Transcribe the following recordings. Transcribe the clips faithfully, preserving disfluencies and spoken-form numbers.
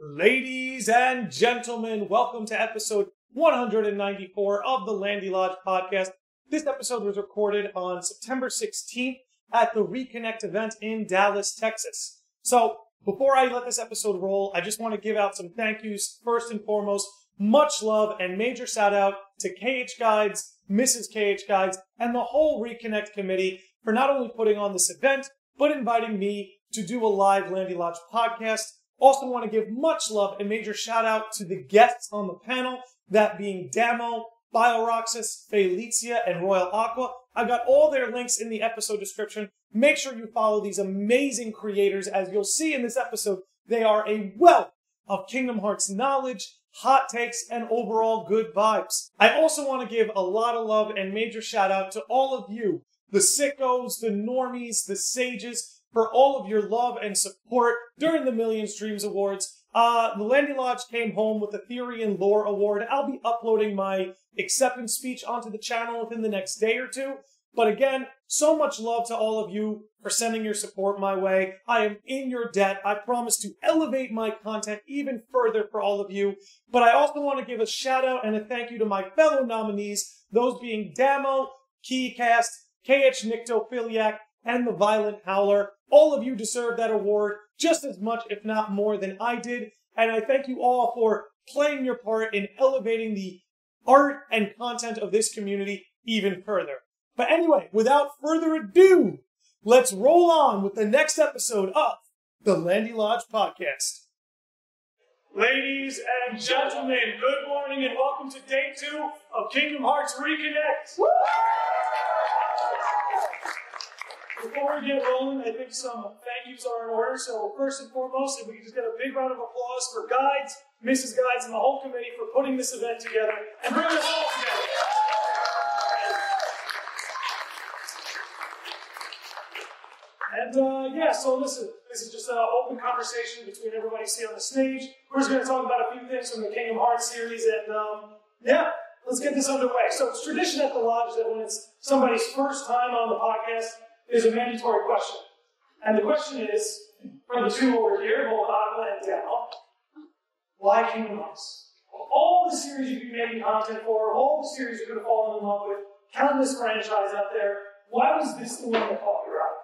Ladies and gentlemen, welcome to episode one hundred ninety-four of the Landy Lodge podcast. This episode was recorded on September sixteenth at the Reconnect event in Dallas, Texas. So, before I let this episode roll, I just want to give out some thank yous. First and foremost, much love and major shout out to K H Guides, Missus K H Guides, and the whole Reconnect committee for not only putting on this event, but inviting me to do a live Landy Lodge podcast. Also want to give much love and major shout out to the guests on the panel, that being Damo, Bioroxis, Felicia, and Royal Aqua. I've got all their links in the episode description. Make sure you follow these amazing creators. As you'll see in this episode, they are a wealth of Kingdom Hearts knowledge, hot takes, and overall good vibes. I also want to give a lot of love and major shout out to all of you, the sickos, the normies, the sages, for all of your love and support during the Million Streams Awards. Uh, the Landy Lodge came home with the Theory and Lore Award. I'll be uploading my acceptance speech onto the channel within the next day or two. But again, so much love to all of you for sending your support my way. I am in your debt. I promise to elevate my content even further for all of you. But I also want to give a shout out and a thank you to my fellow nominees, those being Damo, Keycast, K H Nyctophiliac, and the Violent Howler. All of you deserve that award just as much, if not more, than I did. And I thank you all for playing your part in elevating the art and content of this community even further. But anyway, without further ado, let's roll on with the next episode of the Landy Lodge podcast. Ladies and gentlemen, good morning and welcome to day two of Kingdom Hearts Reconnect. Woo! Before we get rolling, I think some thank yous are in order. So first and foremost, if we can just get a big round of applause for Guides, Missus Guides, and the whole committee for putting this event together and bringing us all together. And uh, yeah, so listen, this is just an open conversation between everybody you see on the stage. We're just going to talk about a few things from the Kingdom Hearts series, and um, yeah, let's get this underway. So it's tradition at the Lodge that when it's somebody's first time on the podcast, there's a mandatory question. And the question is, for the two over here, both Aqua and Damo, why Kingdom Hearts? All the series you've been making content for, all the series you're going to fall in love with, countless franchise out there, why was this the one that caught your eye?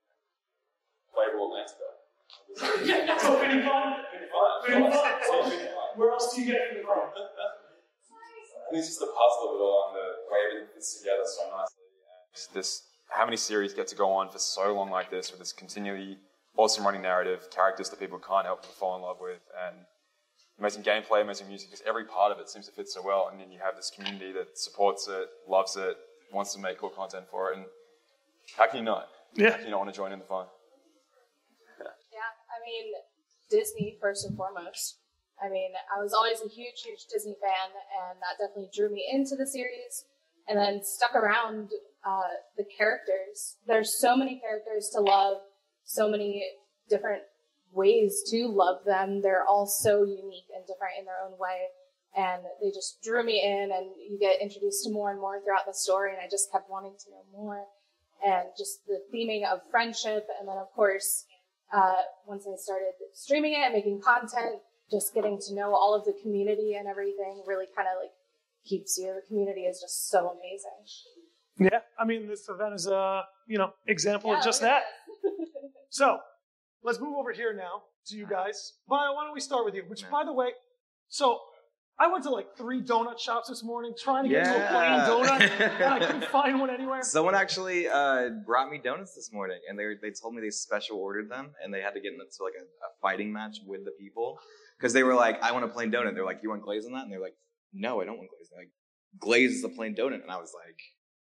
Playable Landscape. Yeah, so pretty fun? Pretty fun. Pretty fun. Well, pretty fun. Where else do you get it from? I think it's just the puzzle of it all and the way everything fits together so nicely. And this, how many series get to go on for so long like this with this continually awesome running narrative, characters that people can't help but fall in love with, and amazing gameplay, amazing music, because every part of it seems to fit so well. And then you have this community that supports it, loves it, wants to make cool content for it. And how can you not? Yeah. How can you not want to join in the fun? Yeah, I mean, Disney first and foremost. I mean, I was always a huge, huge Disney fan, and that definitely drew me into the series, and then stuck around uh, the characters. There's so many characters to love, so many different ways to love them. They're all so unique and different in their own way, and they just drew me in, and you get introduced to more and more throughout the story, and I just kept wanting to know more, and just the theming of friendship, and then, of course, Uh, once I started streaming it and making content, just getting to know all of the community and everything really kind of like keeps you. The community is just so amazing. Yeah, I mean, this event is a, you know, example Yeah, of just look at that. So, let's move over here now to you guys. Via, why don't we start with you? Which, by the way, so I went to like three donut shops this morning trying to get yeah. into a plain donut, and I couldn't find one anywhere. Someone actually uh, brought me donuts this morning, and they they told me they special ordered them, and they had to get into like a, a fighting match with the people because they were like, "I want a plain donut." They're like, "You want glaze on that?" And they're like, "No, I don't want glaze." They're like, "Glaze is a plain donut," and I was like,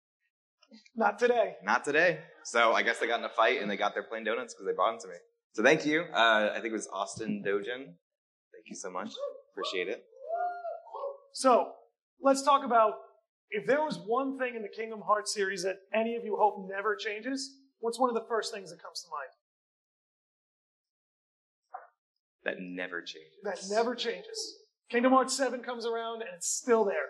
Not today. "Not today." So I guess they got in a fight, and they got their plain donuts because they brought them to me. So thank you. Uh, I think it was Austin Dojin. Thank you so much. Appreciate it. So, let's talk about, if there was one thing in the Kingdom Hearts series that any of you hope never changes, what's one of the first things that comes to mind? That never changes. That never changes. Kingdom Hearts seven comes around and it's still there.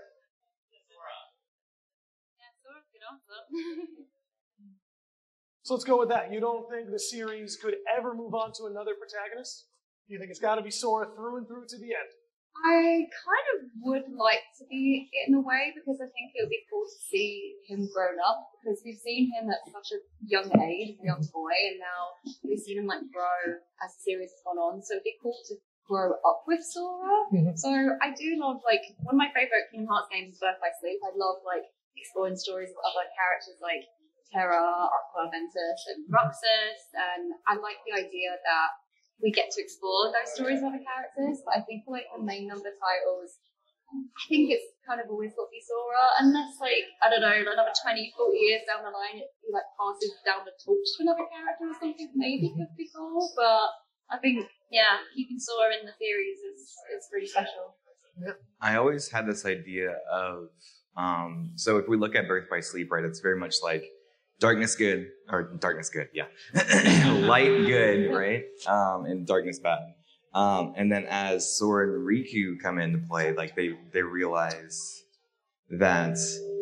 So let's go with that. You don't think the series could ever move on to another protagonist? Do you think it's got to be Sora through and through to the end? I kind of would like to be in a way because I think it would be cool to see him grown up because we've seen him at such a young age, a young boy, and now we've seen him like grow as the series has gone on. So it'd be cool to grow up with Sora. Mm-hmm. So I do love like one of my favorite Kingdom Hearts games is Birth by Sleep. I love like exploring stories of other characters like Terra, Aqua, Ventus, and Roxas, and I like the idea that we get to explore those stories of other characters, but I think for like the main number titles, I think it's kind of always got to be Sora, unless like, I don't know, another twenty, forty years down the line, it like passes down the torch to another character or something, maybe could be cool, but I think, yeah, keeping Sora in the series is, is really special. I always had this idea of, um, so if we look at Birth by Sleep, right, it's very much like, darkness good, or darkness good, yeah. Light good, right? Um, and darkness bad. Um, and then as Sora and Riku come into play, like they, they realize that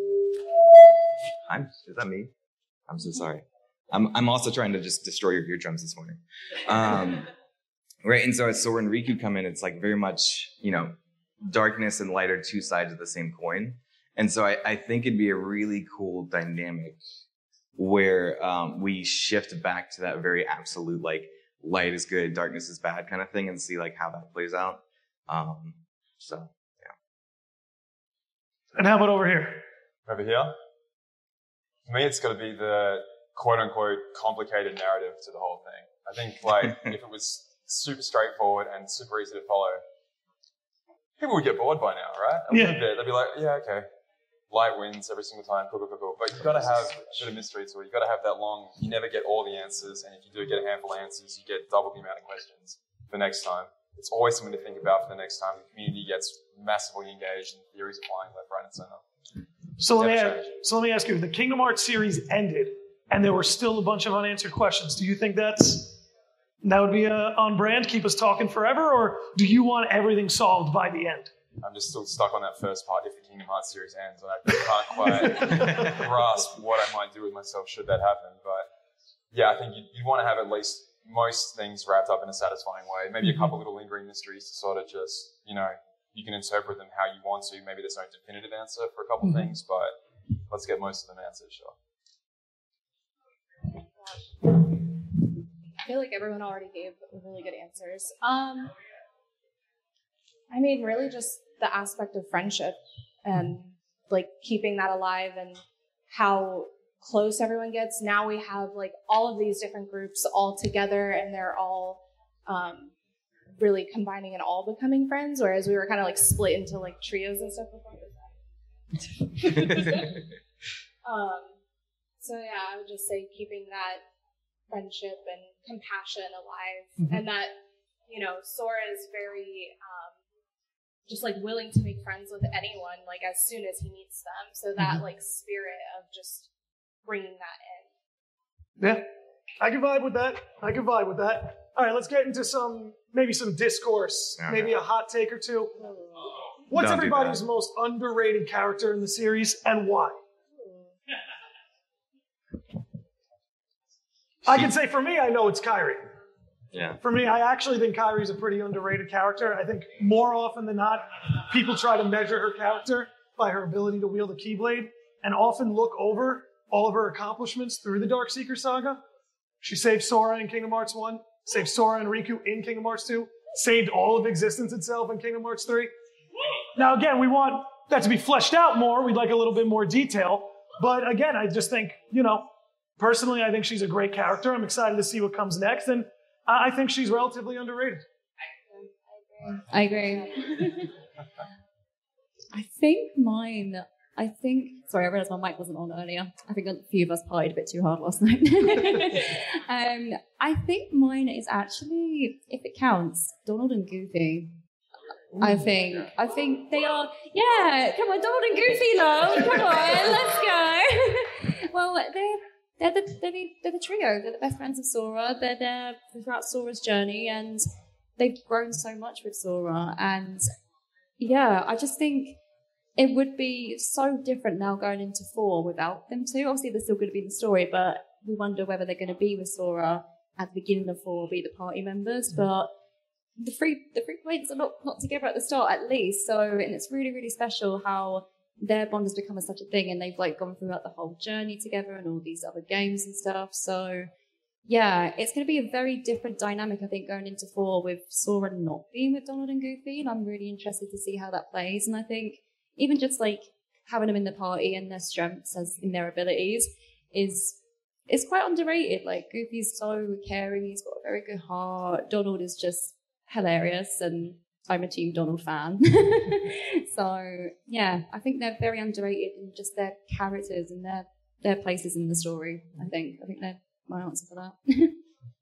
I'm is that me? I'm so sorry. I'm I'm also trying to just destroy your eardrums this morning. Um, right, and so as Sora and Riku come in, it's like very much, you know, darkness and light are two sides of the same coin. And so I, I think it'd be a really cool dynamic where um, we shift back to that very absolute, like, light is good, darkness is bad kind of thing, and see, like, how that plays out. Um, so, yeah. And how about over here? Over here? For me, it's got to be the quote-unquote complicated narrative to the whole thing. I think, like, if it was super straightforward and super easy to follow, people would get bored by now, right? A yeah. little bit. They'd be like, yeah, okay. Light wins every single time, cool, cool, cool, cool. But you've got to have a bit of mystery to it. You've got to have that long, you never get all the answers, and if you do get a handful of answers, you get double the amount of questions the next time. It's always something to think about for the next time. The community gets massively engaged and theories are flying left, right, and center. So let, me ask, so let me ask you, the Kingdom Hearts series ended, and there were still a bunch of unanswered questions. Do you think that's that would be uh, on brand, keep us talking forever, or do you want everything solved by the end? I'm just still stuck on that first part. If the Kingdom Hearts series ends, and I can't quite grasp what I might do with myself should that happen. But yeah, I think you'd, you'd want to have at least most things wrapped up in a satisfying way. Maybe a couple little lingering mysteries to sort of just, you know, you can interpret them how you want to. Maybe there's no definitive answer for a couple mm-hmm. things, but let's get most of them answered, sure. I feel like everyone already gave really good answers. Um, I mean, really just the aspect of friendship and like keeping that alive and how close everyone gets. Now we have like all of these different groups all together and they're all um, really combining and all becoming friends, whereas we were kind of like split into like trios and stuff before. um, so yeah, I would just say keeping that friendship and compassion alive mm-hmm. and that, you know, Sora is very um, just like willing to make friends with anyone like as soon as he meets them. So that mm-hmm. like spirit of just bringing that in. Yeah, I can vibe with that. I can vibe with that. All right, let's get into some, maybe some discourse, okay. maybe a hot take or two. What's Don't everybody's most underrated character in the series and why? I can say for me, I know it's Kairi. Yeah. For me, I actually think Kairi's a pretty underrated character. I think more often than not, people try to measure her character by her ability to wield a Keyblade and often look over all of her accomplishments through the Darkseeker saga. She saved Sora in Kingdom Hearts one, saved Sora and Riku in Kingdom Hearts two, saved all of existence itself in Kingdom Hearts three. Now again, we want that to be fleshed out more. We'd like a little bit more detail. But again, I just think, you know, personally, I think she's a great character. I'm excited to see what comes next. And I think she's relatively underrated. I agree. I think mine, I think, sorry, I realised my mic wasn't on earlier. I think a few of us partied a bit too hard last night. um, I think mine is actually, if it counts, Donald and Goofy. Ooh, I think, yeah. I think they are, yeah, come on, Donald and Goofy, love, come on, let's go. Well, they're, They're the, they're, the, they're the trio. They're the best friends of Sora. They're there throughout Sora's journey, and they've grown so much with Sora. And yeah, I just think it would be so different now going into four without them two. Obviously, they're still going to be in the story, but we wonder whether they're going to be with Sora at the beginning of four, be the party members. But the three the three points are not, not together at the start at least. So and it's really, really special how their bond has become a, such a thing, and they've like gone throughout the whole journey together and all these other games and stuff. So yeah, it's going to be a very different dynamic, I think, going into four with Sora not being with Donald and Goofy, and I'm really interested to see how that plays. And I think even just like having them in the party and their strengths as in their abilities is is quite underrated. Like Goofy's so caring, he's got a very good heart. Donald is just hilarious, and I'm a Team Donald fan. So yeah, I think they're very underrated in just their characters and their their places in the story. I think I think they're my answer for that.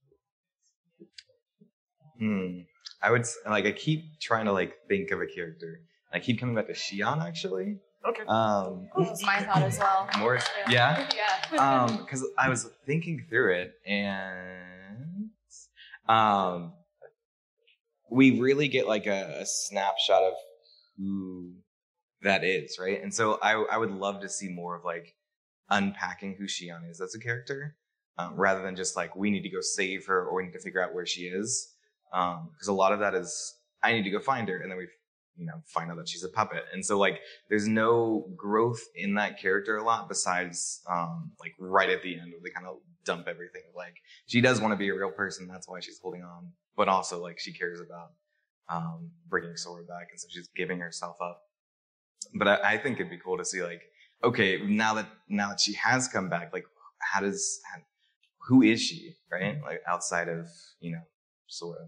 hmm. I would s- like I keep trying to like think of a character. I keep coming back to Shion actually. Okay. Um, That was my thought as well. more, yeah. Yeah. Um, because I was thinking through it, and um, we really get like a, a snapshot of who that is, right? And so I I would love to see more of like unpacking who Shion is as a character, um, rather than just like we need to go save her or we need to figure out where she is, because a lot of that is I need to go find her, and then we you know find out that she's a puppet, and so like there's no growth in that character a lot besides um, like right at the end where they kind of dump everything. Like she does want to be a real person, that's why she's holding on, but also like she cares about um, bringing Sora back, and so she's giving herself up. But I, I think it'd be cool to see like, okay, now that now that she has come back, like how does how, who is she, right? Like outside of you know Sora.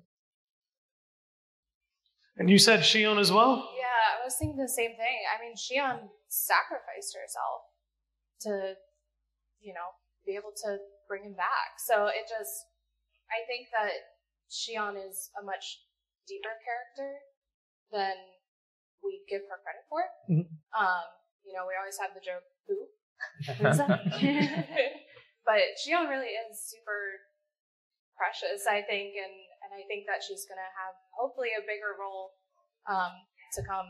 And you said Shion as well? Yeah, I was thinking the same thing. I mean, Shion sacrificed herself to, you know, be able to bring him back. So it just, I think that Shion is a much deeper character than we give her credit for. Mhm. Um, you know, we always have the joke, who? Who's that? But Shion really is super precious, I think, and, and I think that she's going to have hopefully a bigger role um, to come.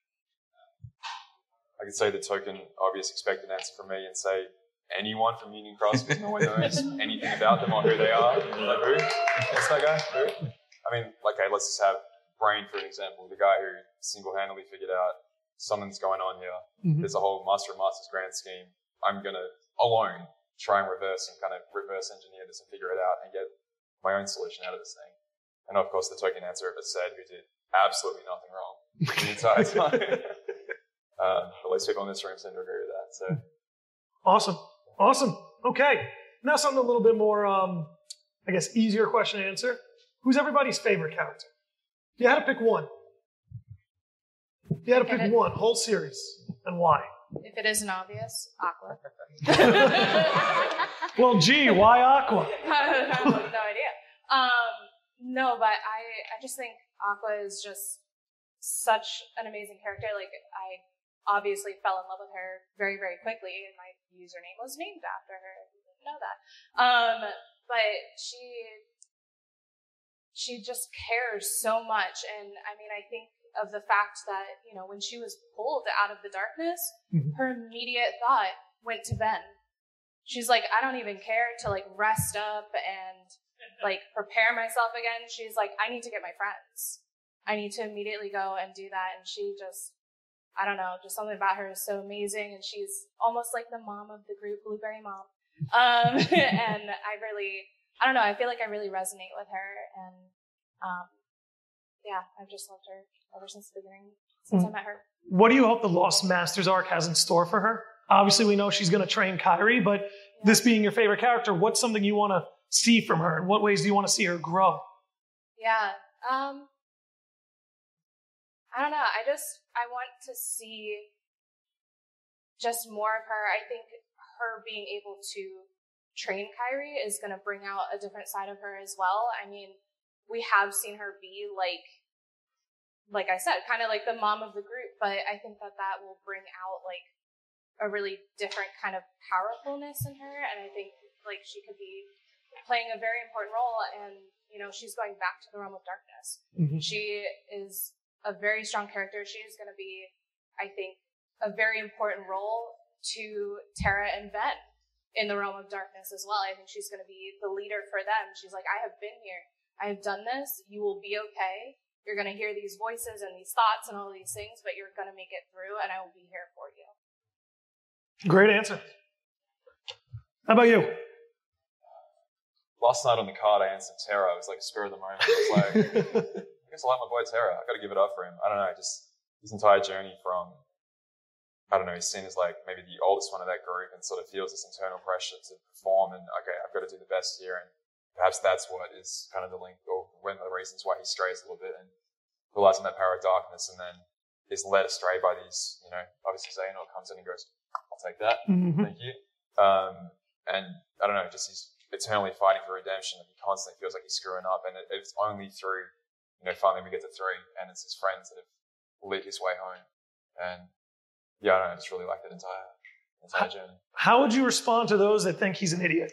I could say the token obvious expected answer from me and say anyone from Union Cross because no one knows anything about them or who they are. Like who? What's that guy? Who? I mean, like, okay, let's just have Brain for an example, the guy who single-handedly figured out something's going on here. Mhm. There's a whole Master of Masters grand scheme. I'm going to, alone, try and reverse and kind of reverse engineer this and figure it out and get my own solution out of this thing. And of course, the token answer is said, who did absolutely nothing wrong the entire time. um, at least people in this room seem to agree with that. So, Awesome. Awesome. Okay. Now something a little bit more, um, I guess, easier question to answer. Who's everybody's favorite character? If you had to pick one. If you had to pick Get it? one, whole series, and why? If it isn't obvious, Aqua. Well, gee, why Aqua? I have no idea. Um, no, but I, I just think Aqua is just such an amazing character. Like, I obviously fell in love with her very, very quickly, and my username was named after her. If you didn't know that. Um, but she, she just cares so much, and I mean, I think of the fact that, you know, when she was pulled out of the darkness, Mhm. her immediate thought went to Ben. She's like, I don't even care to like rest up and like prepare myself again. She's like, I need to get my friends. I need to immediately go and do that. And she just, I don't know, just something about her is so amazing. And she's almost like the mom of the group, Blueberry Mom. Um, and I really, I don't know, I feel like I really resonate with her. And um, yeah, I've just loved her ever since the beginning, since Mm. I met her. What do you hope the Lost Masters arc has in store for her? Obviously, we know she's going to train Kyrie, but this being your favorite character, what's something you want to see from her? In what ways do you want to see her grow? Yeah. Um, I don't know. I just, I want to see just more of her. I think her being able to train Kyrie is going to bring out a different side of her as well. I mean, we have seen her be like, like I said, kind of like the mom of the group, but I think that that will bring out like a really different kind of powerfulness in her. And I think like she could be playing a very important role, and, you know, she's going back to the realm of darkness. Mhm. She is a very strong character. She is going to be, I think, a very important role to Terra and Ben in the realm of darkness as well. I think she's going to be the leader for them. She's like, I have been here. I've done this. You will be okay. You're going to hear these voices and these thoughts and all these things, but you're going to make it through, and I will be here for you. Great answer. How about you? Last night on the card, I answered Terra. It was like spur of the moment. I was like, I guess I like my boy Terra. I got to give it up for him. I don't know, just his entire journey from, I don't know, he's seen as like maybe the oldest one of that group and sort of feels this internal pressure to perform and, okay, I've got to do the best here. And perhaps that's what is kind of the link or one of the reasons why he strays a little bit and realizing that power of darkness and then is led astray by these, you know, obviously Xehanort comes in and goes, I'll take that. Mm-hmm. Thank you. Um, and I don't know, just he's eternally fighting for redemption and he constantly feels like he's screwing up and it, it's only through, you know, finally we get to three and it's his friends that have led his way home. And yeah, I don't know, I just really like that entire, entire journey. How would you respond to those that think he's an idiot?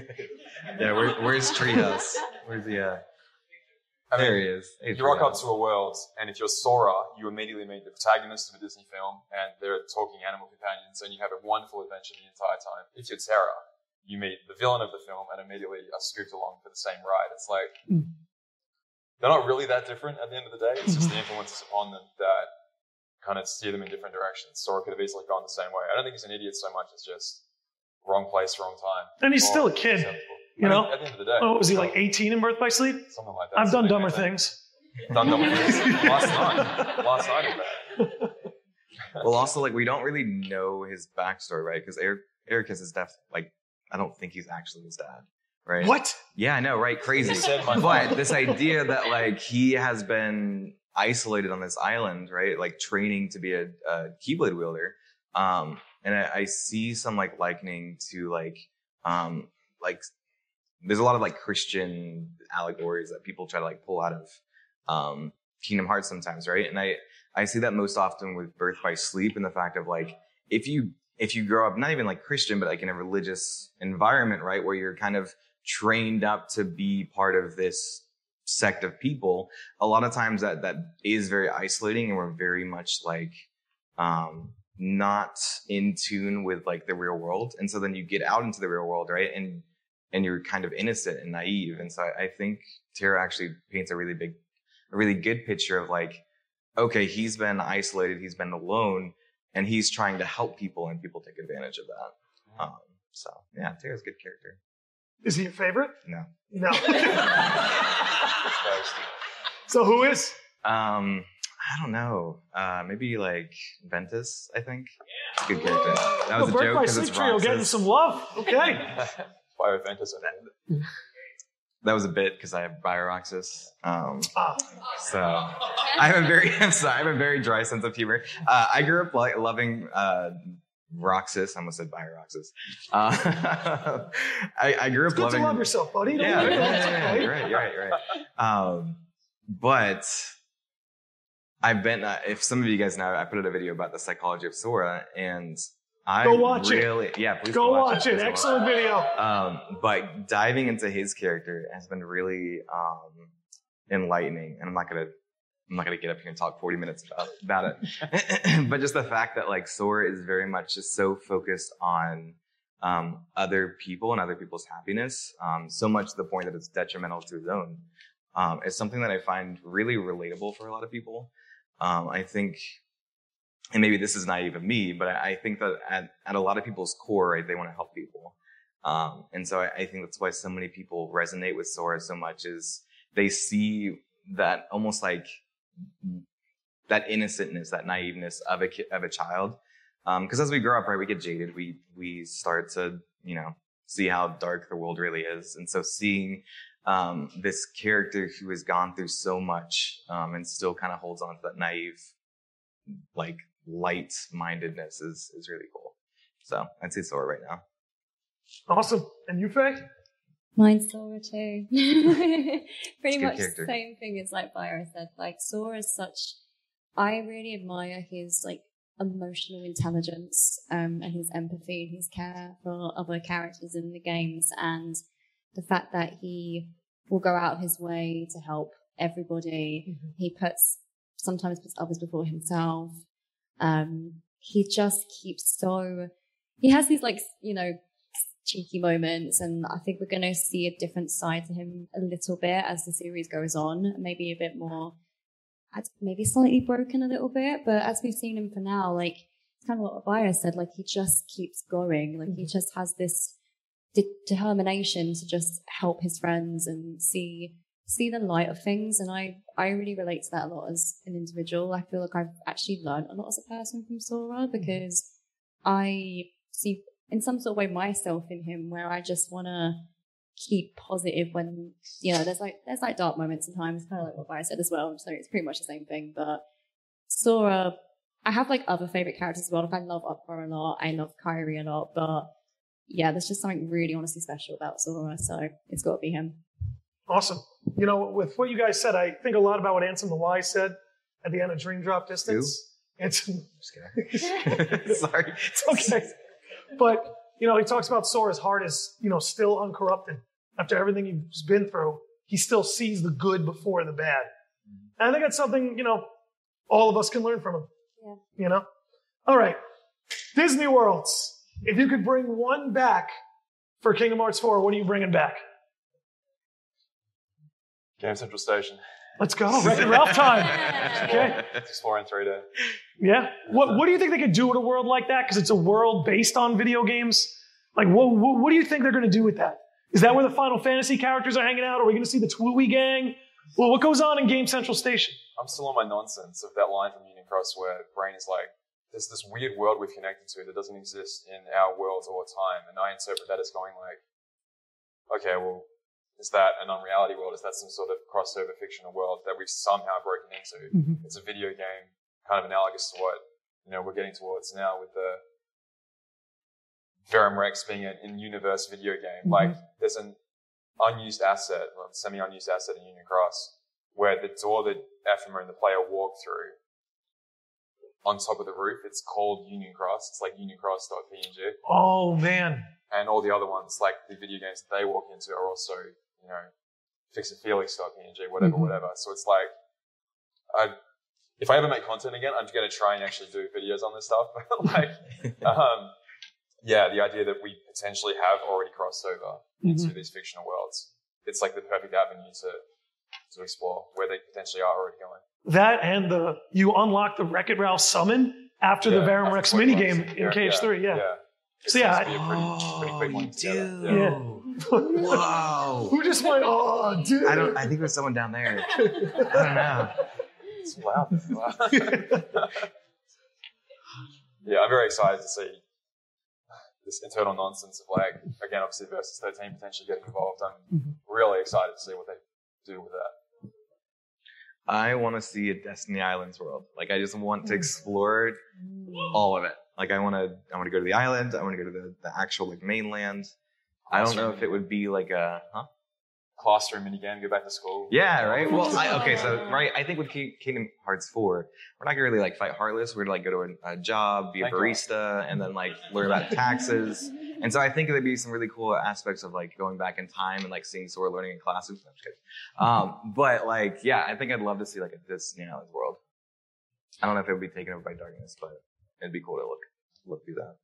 Yeah, where, where's Treehouse? Where's the, uh, I mean, there he is. Hey, you rock up Treehouse. to a world, and if you're Sora, you immediately meet the protagonist of a Disney film, and they're talking animal companions, and you have a wonderful adventure the entire time. If you're Terra, you meet the villain of the film, and immediately are scooped along for the same ride. It's like, mm. they're not really that different at the end of the day. It's just the influences upon them that kind of steer them in different directions. Sora could have easily gone the same way. I don't think he's an idiot so much as just wrong place, wrong time. And he's still a kid. You I know, mean, at the end of the day, oh, was he like eighteen in Birth by Sleep? Something like that. I've done dumber things. Done dumber things. Last night. Last night of that. Well, also, like, we don't really know his backstory, right? Because Eric, Ericus is definitely, like, I don't think he's actually his dad, right? What? Yeah, I know, right? Crazy. But this idea that, like, he has been isolated on this island, right? Like, training to be a, a Keyblade wielder. Um, and I, I see some, like, likening to, like, um, like, there's a lot of like Christian allegories that people try to like pull out of um, Kingdom Hearts sometimes, right? And I, I see that most often with Birth by Sleep and the fact of like, if you, if you grow up, not even like Christian, but like in a religious environment, right? Where you're kind of trained up to be part of this sect of people, a lot of times that, that is very isolating and we're very much like, um, not in tune with like the real world. And so then you get out into the real world, right? And and you're kind of innocent and naive. And so I, I think Terra actually paints a really big, a really good picture of like, okay, he's been isolated, he's been alone, and he's trying to help people, and people take advantage of that. Um, so yeah, Terra's a good character. Is he your favorite? No. No. So who is? Um, I don't know. Uh, maybe like Ventus, I think. It's a good character. That was oh, a joke because it's Trio getting some love. Okay. Bio Ventus. That was a bit because I have Bioroxis. Um, ah. So I have a very, I'm sorry, I have a very dry sense of humor. Uh, I grew up like loving uh, Roxas. I almost said Bioroxis. Uh, I, I grew up it's good loving. To love yourself, buddy. Don't Yeah, worry. yeah, That's yeah, okay. you're right, you're right, you're right. Um, but I've been. Uh, if some of you guys know, I put out a video about the psychology of Sora, and I go watch really, it. Yeah, please go, go watch, watch it. it. Excellent video. Um, but diving into his character has been really um, enlightening, and I'm not gonna, I'm not gonna get up here and talk forty minutes about about it. But just the fact that like Sora is very much just so focused on um, other people and other people's happiness, um, so much to the point that it's detrimental to his own. Um, is something that I find really relatable for a lot of people. Um, I think. And maybe this is naive of me, but I think that at, at a lot of people's core, right, they want to help people. Um, and so I, I think that's why so many people resonate with Sora so much is they see that almost like that innocentness, that naiveness of a ki- of a child. Because um, as we grow up, right, we get jaded. We we start to, you know, see how dark the world really is. And so seeing um, this character who has gone through so much um, and still kind of holds on to that naive, like, light-mindedness is is really cool. So I'd say Sora right now. Awesome. And you, Faye? Mine's Sora too. Pretty much character. the same thing as like Byron said. Like Sora is such. I really admire his like emotional intelligence um, and his empathy and his care for other characters in the games, and the fact that he will go out of his way to help everybody. Mm-hmm. He puts sometimes puts others before himself. Um, he just keeps so, he has these like, you know, cheeky moments, and I think we're going to see a different side to him a little bit as the series goes on, maybe a bit more, maybe slightly broken a little bit, but as we've seen him for now, like, it's kind of what Abaya said, like, he just keeps going, like, he just has this de- determination to just help his friends and see see the light of things, and I, I really relate to that a lot as an individual. I feel like I've actually learned a lot as a person from Sora, because I see in some sort of way myself in him, where I just want to keep positive when, you know, there's like there's like dark moments sometimes, kind of like what I said as well, so it's pretty much the same thing. But Sora, I have like other favorite characters as well. Like I love Aqua a lot, I love Kairi a lot, but yeah, there's just something really honestly special about Sora, so it's got to be him. Awesome. You know, with what you guys said, I think a lot about what Ansem the Wise said at the end of Dream Drop Distance. Ansem, just kidding. Sorry. It's okay. But, you know, he talks about Sora's heart is, you know, still uncorrupted. After everything he's been through, he still sees the good before the bad. And I think that's something, you know, all of us can learn from him. Yeah. You know? All right. Disney Worlds. If you could bring one back for Kingdom Hearts four, what are you bringing back? Game Central Station. Let's go. Wreck-It Ralph time. Okay. Explore in three D. Yeah. What What do you think they could do with a world like that? Because it's a world based on video games. Like, what, what, what do you think they're going to do with that? Is that where the Final Fantasy characters are hanging out? Are we going to see the Twooey gang? Well, what goes on in Game Central Station? I'm still on my nonsense of that line from Union Cross where Brain is like, there's this weird world we've connected to that doesn't exist in our world or time. And I interpret that as going like, okay, well, is that an unreality world? Is that some sort of crossover fictional world that we've somehow broken into? Mm-hmm. It's a video game, kind of analogous to what, you know, we're getting towards now with the Verum Rex being an in-universe video game. Mm-hmm. Like, there's an unused asset, well, semi-unused asset in Union Cross, where the door that Ephema and the player walk through on top of the roof, it's called Union Cross. It's like union cross dot p n g. Oh, man. And all the other ones, like the video games that they walk into, are also, you know, fix it felix dot p n g, whatever, mm-hmm. whatever. So it's like, I, if I ever make content again, I'm going to try and actually do videos on this stuff. like, um, yeah, the idea that we potentially have already crossed over mm-hmm. into these fictional worlds, it's like the perfect avenue to to explore where they potentially are already going. That and the you unlock the Wreck-It Ralph summon after yeah, the Verum Rex minigame in yeah, K H three. Yeah. yeah. yeah. So yeah, pretty, oh, pretty quick one dude. Yeah. Wow. Who just went, oh, dude. I don't. I think there's someone down there. I don't know. It's loud. It's loud. Yeah, I'm very excited to see this internal nonsense of like, again, obviously Versus thirteen potentially getting involved. I'm mm-hmm. really excited to see what they do with that. I want to see a Destiny Islands world. Like, I just want to explore all of it. Like, I want to, I want to go to the island. I want to go to the, the actual like mainland. I don't know if it would be like a, huh? Classroom minigame, go back to school. Yeah, right. Well, I, okay, so right, I think with K- Kingdom Hearts four, we're not gonna really like fight Heartless. We're gonna like go to a, a job, be a barista, and then like learn about taxes. And so I think there'd be some really cool aspects of like going back in time and like seeing Sora learning in classes. No, I'm just kidding. Um, but like, yeah, I think I'd love to see like a Disney Islands world. I don't know if it would be taken over by darkness, but it'd be cool to look look through that.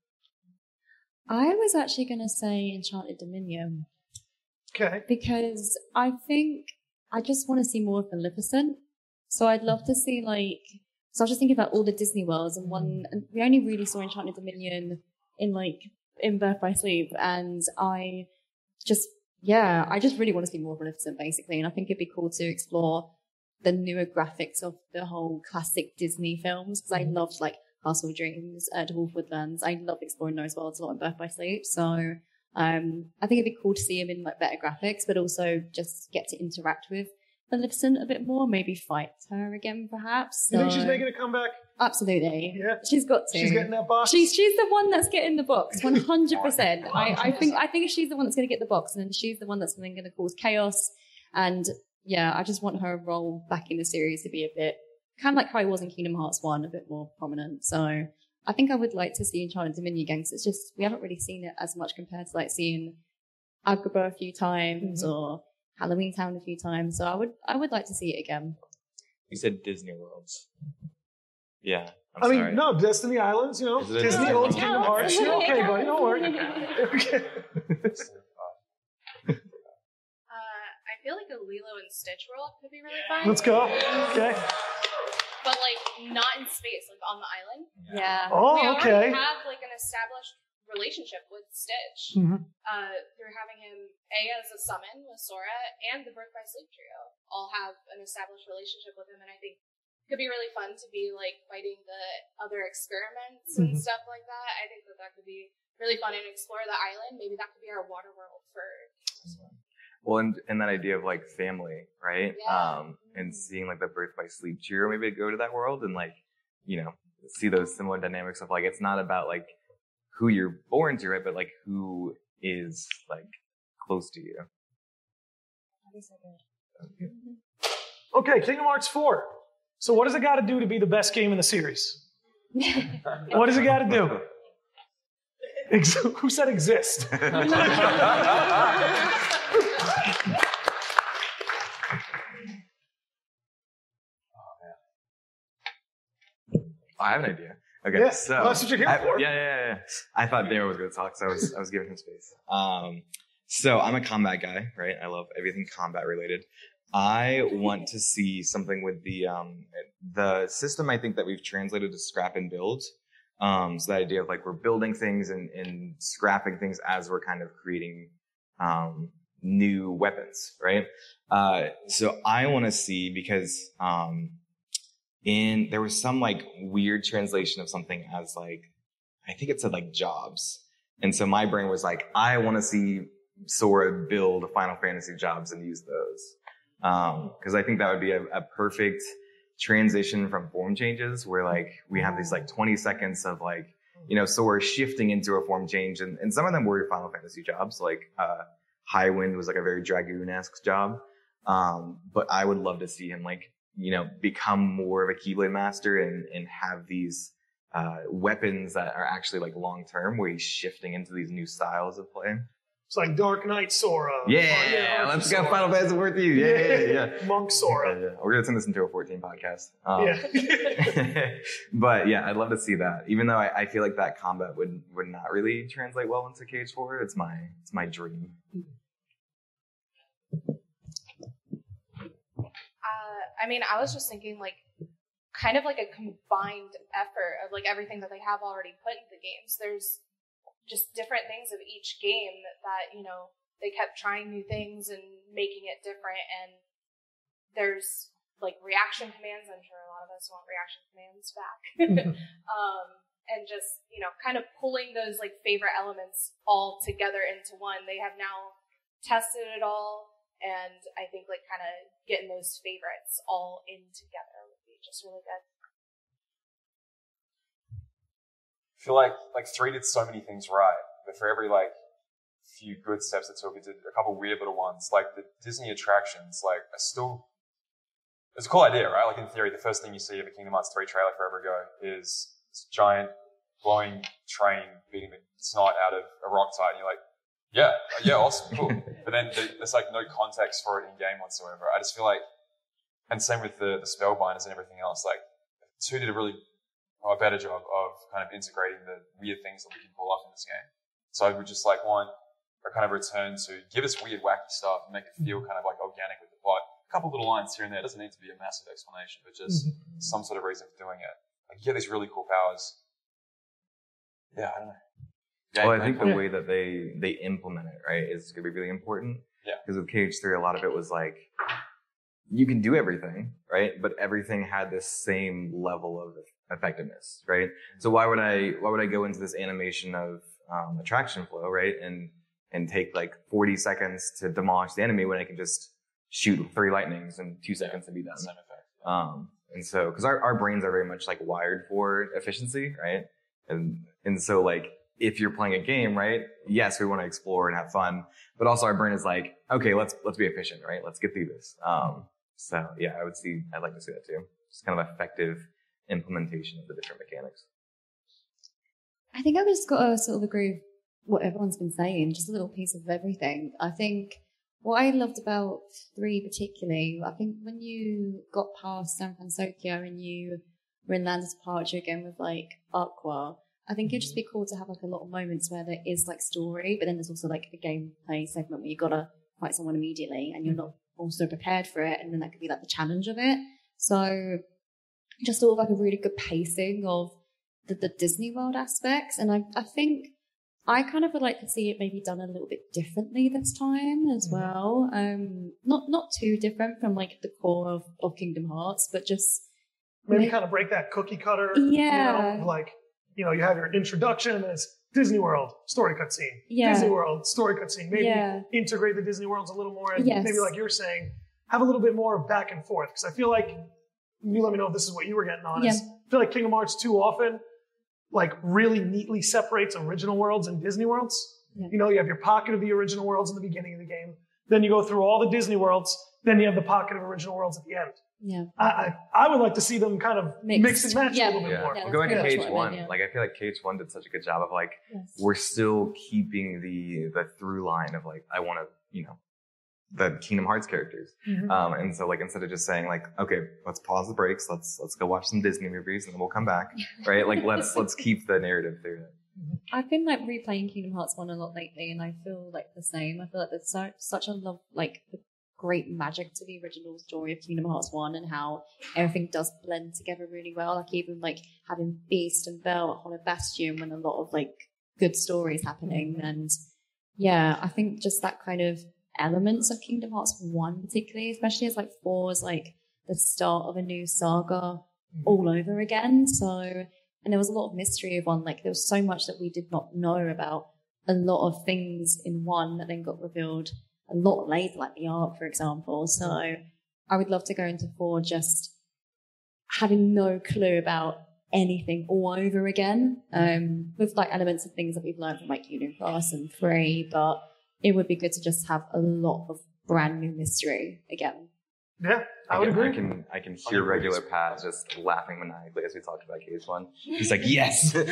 I was actually gonna say Enchanted Dominion. Okay. Because I think I just want to see more of Maleficent. So I'd love to see like, so I was just thinking about all the Disney worlds, and one, and we only really saw Enchanted Dominion in like, in Birth by Sleep, and I just, yeah, I just really want to see more of Maleficent basically, and I think it'd be cool to explore the newer graphics of the whole classic Disney films, because I loved like Castle of Dreams, uh, Dwarf Woodlands. I love exploring those worlds a lot in Birth by Sleep, so Um, I think it'd be cool to see him in like better graphics, but also just get to interact with Maleficent a bit more, maybe fight her again, perhaps. So, you think she's making a comeback? Absolutely. Yeah. She's got to. She's getting that box. She's she's the one that's getting the box, one hundred percent. I, I think I think she's the one that's going to get the box, and then she's the one that's going to cause chaos. And yeah, I just want her role back in the series to be a bit kind of like how it was in Kingdom Hearts one, a bit more prominent. So I think I would like to see Enchanted Dominion again, because it's just, we haven't really seen it as much compared to like seeing Agrabah a few times mm-hmm. or Halloween Town a few times. So I would, I would like to see it again. You said Disney worlds. Yeah. I'm I mean, sorry. no, Destiny Islands, you know, Is it a Disney Disney owns Island? Kingdom Hearts. You're okay, buddy. Don't worry. Okay. Uh, I feel like a Lilo and Stitch world could be really fun. Let's go. Okay. But like not in space, like on the island. Yeah. Oh, we okay. already have like an established relationship with Stitch Mhm. uh, through having him A as a summon with Sora and the Birth by Sleep trio all have an established relationship with him, and I think it could be really fun to be like fighting the other experiments and Mhm. stuff like that. I think that that could be really fun and explore the island. Maybe that could be our water world for. Well, and, and that idea of like family, right? Yeah. Um, and seeing like the Birth by Sleep trio, maybe go to that world and like, you know, see those similar dynamics of like, it's not about like who you're born to, right? But like who is like close to you. Okay, Kingdom Hearts four. So what does it got to do to be the best game in the series? What does it got to do? Ex- who said exist? I have an idea. Okay, Yeah, so well, that's what you're here I, for. Yeah, yeah, yeah. I thought Darren was going to talk, so I was I was giving him space. Um, so I'm a combat guy, right? I love everything combat related. I want to see something with the um, the system. I think that we've translated to scrap and build. Um, so that idea of like we're building things and, and scrapping things as we're kind of creating um, new weapons, right? Uh, so I want to see because. Um, In there was some like weird translation of something as like I think it said like jobs, and so my brain was like I want to see Sora build Final Fantasy jobs and use those because um, I think that would be a, a perfect transition from form changes where like we have these like twenty seconds of like you know Sora shifting into a form change, and, and some of them were Final Fantasy jobs like uh, Highwind was like a very Dragoon-esque job, um, but I would love to see him like. you know, become more of a Keyblade master and, and have these uh, weapons that are actually like long term where he's shifting into these new styles of play. It's like Dark Knight Sora. Yeah, Or, yeah let's Sora. go Final Fantasy fourteen. Yeah, yeah, yeah. Monk Sora. Yeah, yeah. We're gonna turn this into a fourteen podcast. Um, Yeah. but yeah, I'd love to see that. Even though I, I feel like that combat would would not really translate well into Cage four. It's my it's my dream. Uh, I mean, I was just thinking like kind of like a combined effort of like everything that they have already put into the games. There's just different things of each game that, that you know they kept trying new things and making it different. And there's like reaction commands. I'm sure a lot of us want reaction commands back. um, and just you know kind of pulling those like favorite elements all together into one. They have now tested it all. And I think like kind of getting those favorites all in together would be just really good. I feel like like three did so many things right, but for every like few good steps it took, it did a couple weird little ones. Like the Disney attractions, like are still it's a cool idea, right? Like in theory, the first thing you see of a Kingdom Hearts three trailer forever ago is this giant glowing train beating the snot out of a rock tide, and you're like. Yeah, yeah, awesome, cool. But then there's like no context for it in game whatsoever. I just feel like, and same with the, the Spellbinders and everything else, like two did a really well, a better job of kind of integrating the weird things that we can pull off in this game. So I would just like want a kind of return to give us weird, wacky stuff and make it feel kind of like organic with the plot. A couple little lines here and there. It doesn't need to be a massive explanation, but just mm-hmm. some sort of reason for doing it. Like you get these really cool powers. Yeah, I don't know. Well, I think the way that they they implement it, right, is going to be really important. Yeah. Because with Cage three, a lot of it was like, you can do everything, right? But everything had this same level of effectiveness, right? So why would I why would I go into this animation of um, attraction flow, right, and and take like forty seconds to demolish the enemy when I can just shoot three lightnings in two seconds to be done? Same effect. Um, and so, because our, our brains are very much like wired for efficiency, right? And and so like. If you're playing a game, right? Yes, we want to explore and have fun, but also our brain is like, okay, let's let's be efficient, right? Let's get through this. Um, so yeah, I would see, I'd like to see that too. Just kind of effective implementation of the different mechanics. I think I've just got to sort of agree with what everyone's been saying, just a little piece of everything. I think what I loved about three particularly, I think when you got past San Francisco and you we're in Lands of Departure again with like Aqua. I think it'd just be cool to have like a lot of moments where there is like story, but then there's also like a gameplay segment where you gotta fight someone immediately and you're not also prepared for it, and then that could be like the challenge of it. So just sort of like a really good pacing of the, the Disney World aspects. And I, I think I kind of would like to see it maybe done a little bit differently this time as well. Um, not not too different from like the core of, of Kingdom Hearts, but just Maybe make- kind of break that cookie cutter. Yeah. You know, like, you know, you have your introduction as Disney World, story cutscene. Yeah. Disney World, story cutscene. Maybe Yeah. integrate the Disney Worlds a little more. And Yes. maybe like you're saying, have a little bit more back and forth. Because I feel like, you let me know if this is what you were getting on. Yeah. Is I feel like Kingdom Hearts too often, like, really neatly separates original worlds and Disney Worlds. Yeah. You know, you have your pocket of the original worlds in the beginning of the game. Then you go through all the Disney worlds. Then you have the pocket of original worlds at the end. yeah. I, I, I would like to see them kind of Mixed. mix and match Yeah. a little bit Yeah. more. Yeah. Well, going to that's K pretty H much what I one, meant, yeah. like I feel like K H one did such a good job of like Yes. we're still keeping the the through line of like I want to you know the Kingdom Hearts characters, Mhm. um, and so like instead of just saying like okay let's pause the breaks, let's let's go watch some Disney movies and then we'll come back, right? Like let's let's keep the narrative through it. I've been like replaying Kingdom Hearts one a lot lately, and I feel like the same. I feel like there's so, such a love, like the great magic to the original story of Kingdom Hearts one, and how everything does blend together really well. Like even like having Beast and Belle at Hollow Bastion, when a lot of like good stories happening, and yeah, I think just that kind of elements of Kingdom Hearts one particularly, especially as like four is like the start of a new saga all over again. So. And there was a lot of mystery of one. Like there was so much that we did not know about a lot of things in one that then got revealed a lot later, like the art, for example. So I would love to go into four just having no clue about anything all over again, um, with like elements of things that we've learned from like Union Cross and Three. But it would be good to just have a lot of brand new mystery again. Yeah, I would can, agree. I can I can hear regular Pat just laughing maniacally as we talked about K H one. He's like, yes. To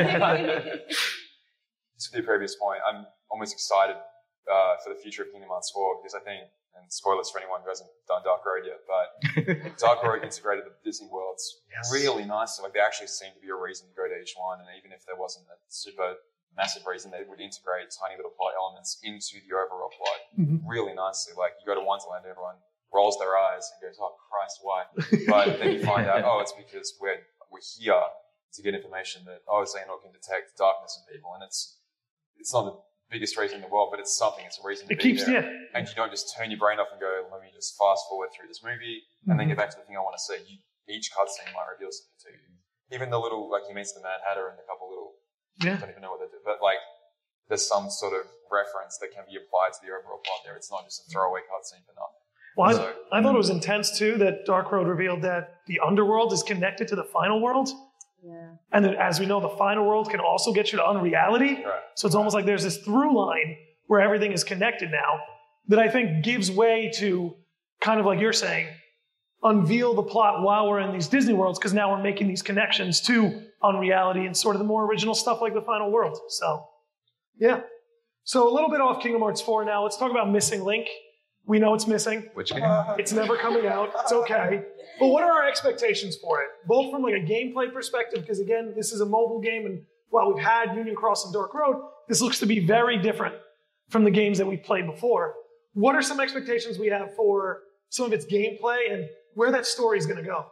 the previous point, I'm almost excited uh, for the future of Kingdom Hearts four because I think, and spoilers for anyone who hasn't done Dark Road yet, but Dark Road integrated the Disney worlds Yes. really nicely. Like there actually seemed to be a reason to go to each one, and even if there wasn't a super massive reason, they would integrate tiny little plot elements into the overall plot Mhm. really nicely. Like you go to Wonderland, everyone rolls their eyes and goes, "Oh Christ, why?" But then you find out, oh, it's because we're we're here to get information that oh, Xehanort can detect darkness in people, and it's it's not the biggest reason in the world, but it's something. It's a reason to It be keeps, there. yeah. And you don't just turn your brain off and go, "Let me just fast forward through this movie and then get back to the thing I want to see." You, each cutscene might reveal something to you. Even the little, like he meets the Mad Hatter and a couple little, I Yeah. don't even know what they do, but like there's some sort of reference that can be applied to the overall plot there. It's not just a throwaway cutscene for nothing. Well, So- I, I thought it was intense too that Dark Road revealed that the underworld is connected to the final world. Yeah. And that, as we know, the final world can also get you to unreality. Right. So it's almost like there's this through line where everything is connected now that I think gives way to kind of like you're saying, unveil the plot while we're in these Disney worlds, because now we're making these connections to unreality and sort of the more original stuff like the final world. So, yeah. So a little bit off Kingdom Hearts four now. Let's talk about Missing Link. We know it's missing. Which game? It's never coming out. It's okay. But what are our expectations for it? Both from like a gameplay perspective, because again, this is a mobile game, and while we've had Union Cross and Dark Road, this looks to be very different from the games that we've played before. What are some expectations we have for some of its gameplay and where that story is going to go?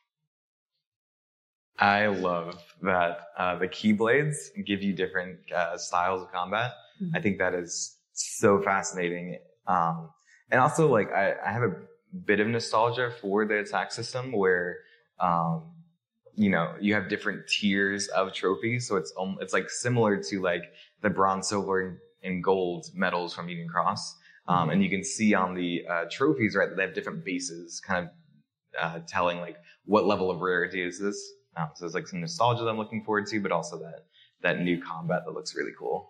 I love that uh, the Keyblades give you different uh, styles of combat. Mm-hmm. I think that is so fascinating. Um, and also, like, I, I have a bit of nostalgia for the attack system where, um, you know, you have different tiers of trophies. So it's um, it's like similar to like the bronze, silver, and gold medals from Union Cross. Um, and you can see on the uh, trophies, right, that they have different bases, kind of uh, telling like what level of rarity is this. Um, so there's like some nostalgia that I'm looking forward to, but also that that new combat that looks really cool.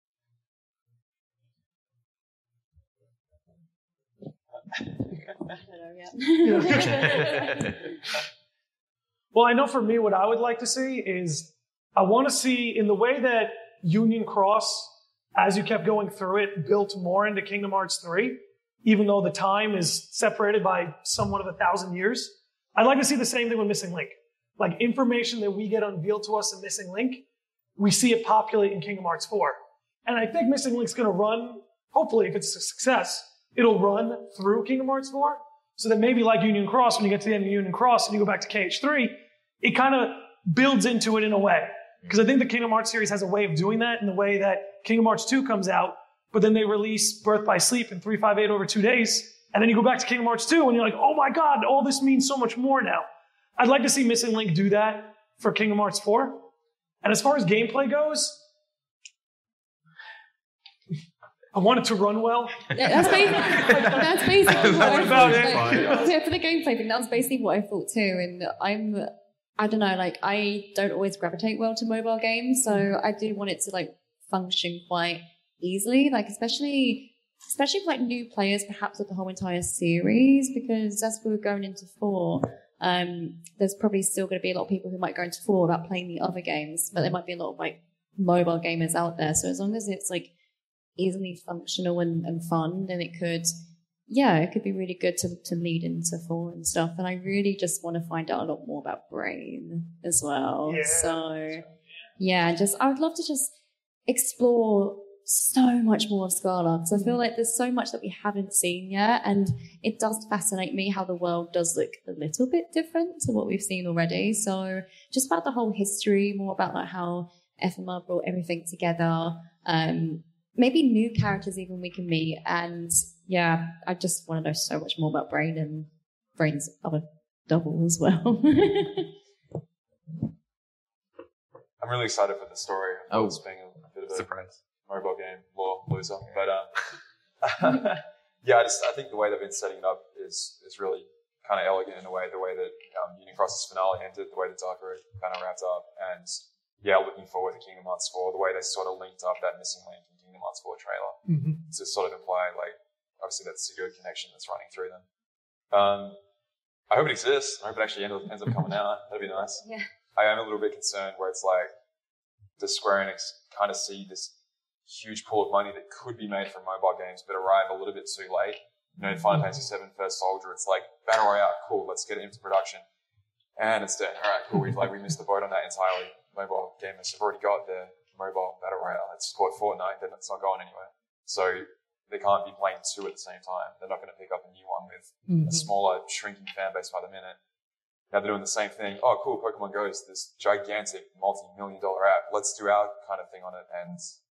I don't know yet. Well, I know for me, what I would like to see is I want to see in the way that Union Cross, as you kept going through it, built more into Kingdom Hearts three, even though the time is separated by somewhat of a thousand years. I'd like to see the same thing with Missing Link. like information that we get unveiled to us in Missing Link, we see it populate in Kingdom Hearts four. And I think Missing Link's going to run, hopefully if it's a success, it'll run through Kingdom Hearts four. So that maybe like Union Cross, when you get to the end of Union Cross and you go back to K H three, it kind of builds into it in a way. Because I think the Kingdom Hearts series has a way of doing that in the way that Kingdom Hearts two comes out, but then they release Birth by Sleep in three five eight over two days, and then you go back to Kingdom Hearts two and you're like, oh my god, all this means so much more now. I'd like to see Missing Link do that for Kingdom Hearts four. And as far as gameplay goes, I want it to run well. Yeah, that's basically, that's basically what I about thought. it. Like, yeah, for the gameplay thing, that was basically what I thought too. And I'm, I don't know, like I don't always gravitate well to mobile games, so I do want it to like function quite easily, like especially, especially for like new players, perhaps with the whole entire series, because as we're going into four, um, there's probably still going to be a lot of people who might go into four without playing the other games, but there might be a lot of like mobile gamers out there. So as long as it's like easily functional and, and fun, then it could, yeah, it could be really good to, to lead into four and stuff. And I really just want to find out a lot more about Brain as well. Yeah. So, yeah, just I would love to just explore so much more of Scala, because I feel like there's so much that we haven't seen yet, and it does fascinate me how the world does look a little bit different to what we've seen already. So just about the whole history, more about like how F M R brought everything together, um, maybe new characters even we can meet, and yeah, I just want to know so much more about Brain and Brain's other double as well. I'm really excited for the story. Oh, it's being a, a bit of a surprise. mobile game law loser, but um, yeah, I just I think the way they've been setting it up is is really kind of elegant in a way. The way that um, Union Cross's finale ended, the way that Dark Road kind of wrapped up, and yeah, looking forward to Kingdom Hearts four, the way they sort of linked up that Missing Link in Kingdom Hearts four trailer Mm-hmm. to sort of imply like obviously that's a good connection that's running through them. Um, I hope it exists. I hope it actually ends up, ends up coming out. That'd be nice. Yeah. I am a little bit concerned where it's like, does Square Enix kind of see this huge pool of money that could be made from mobile games but arrive a little bit too late? You know, Final Fantasy seven First Soldier, it's like, Battle Royale, cool, let's get it into production. And it's dead. All right, cool, we've, like, we missed the boat on that entirely. Mobile gamers have already got their mobile Battle Royale. It's called Fortnite, then it's not going anywhere. So they can't be playing two at the same time. They're not going to pick up a new one with Mm-hmm. a smaller, shrinking fan base by the minute. Now they're doing the same thing. Oh, cool, Pokemon Go is this gigantic, multi-million dollar app. Let's do our kind of thing on it. And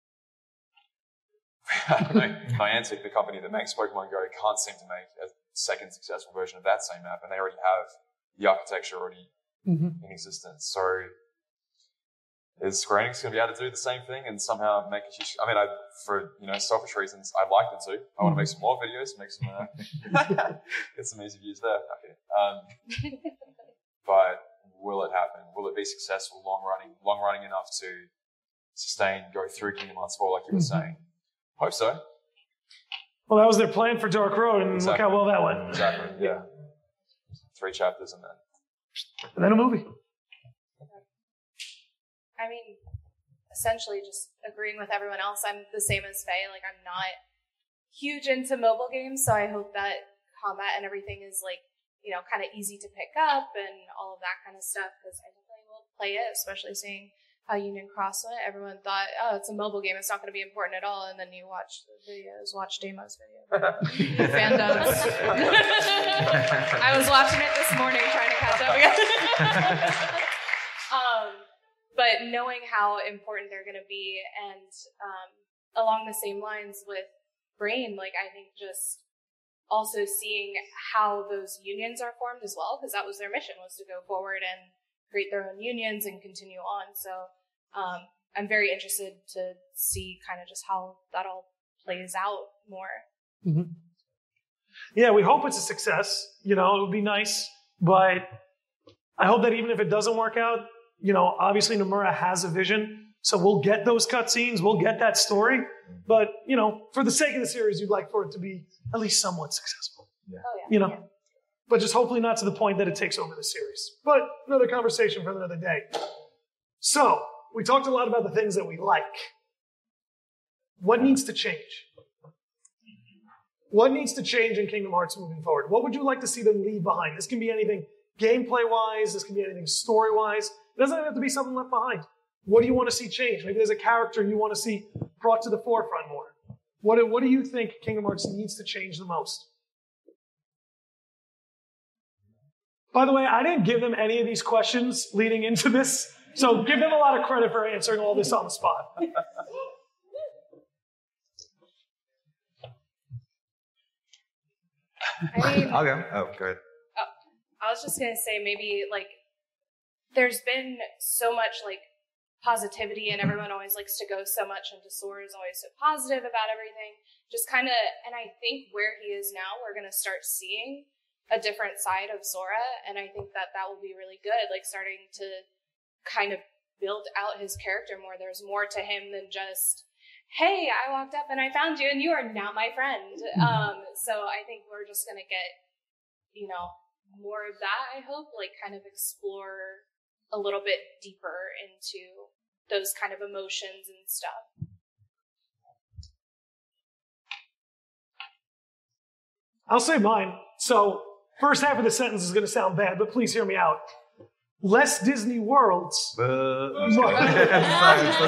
I don't know, Niantic, the company that makes Pokemon Go, can't seem to make a second successful version of that same app. And they already have the architecture already Mm-hmm. in existence. So is Square Enix going to be able to do the same thing and somehow make a huge... I mean, I, for, you know, selfish reasons, I'd like them to. I want to make some more videos, make some... Uh, get some easy views there. Okay. Um, but will it happen? Will it be successful, long-running, long-running enough to sustain, go through Kingdom Hearts four, like you were Mm-hmm. saying? Hope so. Well, that was their plan for Dark Road, and Exactly. look how well that went. Exactly, yeah. Three chapters and then... And then a movie. I mean, essentially just agreeing with everyone else. I'm the same as Faye. Like, I'm not huge into mobile games, so I hope that combat and everything is, like, you know, kind of easy to pick up and all of that kind of stuff, because I definitely will play it, especially seeing how Union Cross went. Everyone thought, oh, it's a mobile game, it's not going to be important at all, and then you watch the videos, watch Damo's video. Fandoms. I was watching it this morning trying to catch up again. um, But knowing how important they're going to be, and um, along the same lines with Brain, like I think just also seeing how those unions are formed as well, because that was their mission, was to go forward and create their own unions and continue on. So um, I'm very interested to see kind of just how that all plays out more. Mm-hmm. Yeah, we hope it's a success. You know, it would be nice, but I hope that even if it doesn't work out, you know, obviously Nomura has a vision, so we'll get those cutscenes, we'll get that story. But, you know, for the sake of the series, you'd like for it to be at least somewhat successful. Yeah. Oh, yeah. You know, Yeah. but just hopefully not to the point that it takes over the series. But another conversation for another day. So, we talked a lot about the things that we like. What needs to change? What needs to change in Kingdom Hearts moving forward? What would you like to see them leave behind? This can be anything gameplay-wise. This can be anything story-wise. It doesn't have to be something left behind. What do you want to see change? Maybe there's a character you want to see brought to the forefront more. What do, what do you think Kingdom Hearts needs to change the most? By the way, I didn't give them any of these questions leading into this, so give them a lot of credit for answering all this on the spot. I mean, I'll go. Oh, go ahead. I was just gonna say maybe like there's been so much like positivity and everyone always likes to go so much into Sora is always so positive about everything. Just kind of, and I think where he is now, we're gonna start seeing a different side of Sora, and I think that that will be really good. Like starting to kind of build out his character more. There's more to him than just, hey, I walked up and I found you and you are now my friend. Um, so I think we're just gonna get, you know, more of that, I hope, like kind of explore a little bit deeper into those kind of emotions and stuff. I'll say mine. So, first half of the sentence is going to sound bad, but please hear me out. Less Disney worlds. Uh, more, sorry, so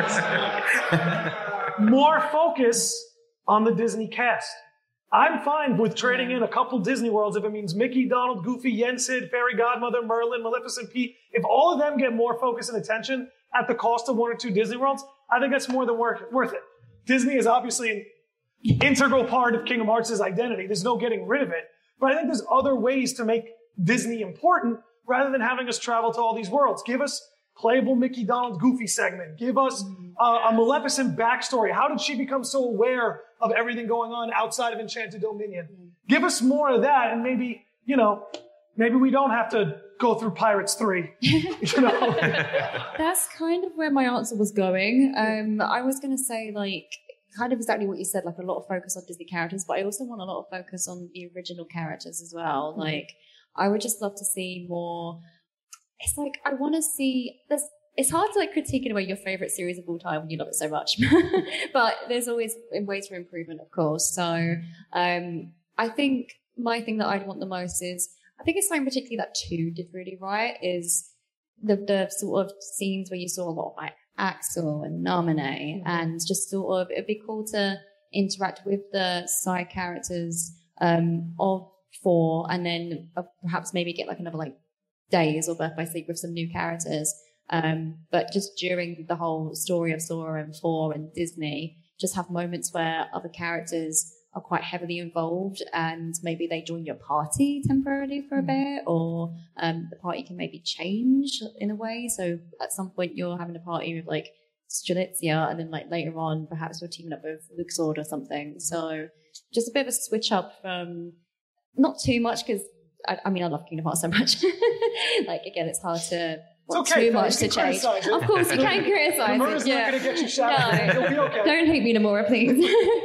sorry. more focus on the Disney cast. I'm fine with trading in a couple Disney worlds if it means Mickey, Donald, Goofy, Yen Sid, Fairy Godmother, Merlin, Maleficent, Pete. If all of them get more focus and attention at the cost of one or two Disney worlds, I think that's more than worth, worth it. Disney is obviously an integral part of Kingdom Hearts' identity. There's no getting rid of it. But I think there's other ways to make Disney important rather than having us travel to all these worlds. Give us playable Mickey, Donald, Goofy segment. Give us uh, a Maleficent backstory. How did she become so aware of everything going on outside of Enchanted Dominion? Give us more of that, and maybe, you know, maybe we don't have to go through Pirates three. You know? That's kind of where my answer was going. Um, I was going to say, like, kind of exactly what you said, like a lot of focus on Disney characters, but I also want a lot of focus on the original characters as well. Mm-hmm. Like, I would just love to see more. It's like, I want to see, there's, it's hard to like critique in a way your favorite series of all time when you love it so much, but there's always ways for improvement, of course. So um, I think my thing that I'd want the most is, I think it's something particularly that two did really right, is the, the sort of scenes where you saw a lot of like Axel and Naminé, and just sort of, it'd be cool to interact with the side characters um, of four, and then uh, perhaps maybe get like another like Days or Birth by Sleep with some new characters. Um, but just during the whole story of Sora and four and Disney, just have moments where other characters are quite heavily involved, and maybe they join your party temporarily for a bit, or um, the party can maybe change in a way. So at some point you're having a party with like Strelitzia, and then like later on perhaps you're teaming up with Luxord or something. So just a bit of a switch up from, not too much, because I, I mean I love Kingdom Hearts so much. Like again, it's hard to want it's okay, too much to change. Of course, you can criticize Murder's it. Yeah. not going to get you shouted. No. You'll be okay. Don't hate me no more, please.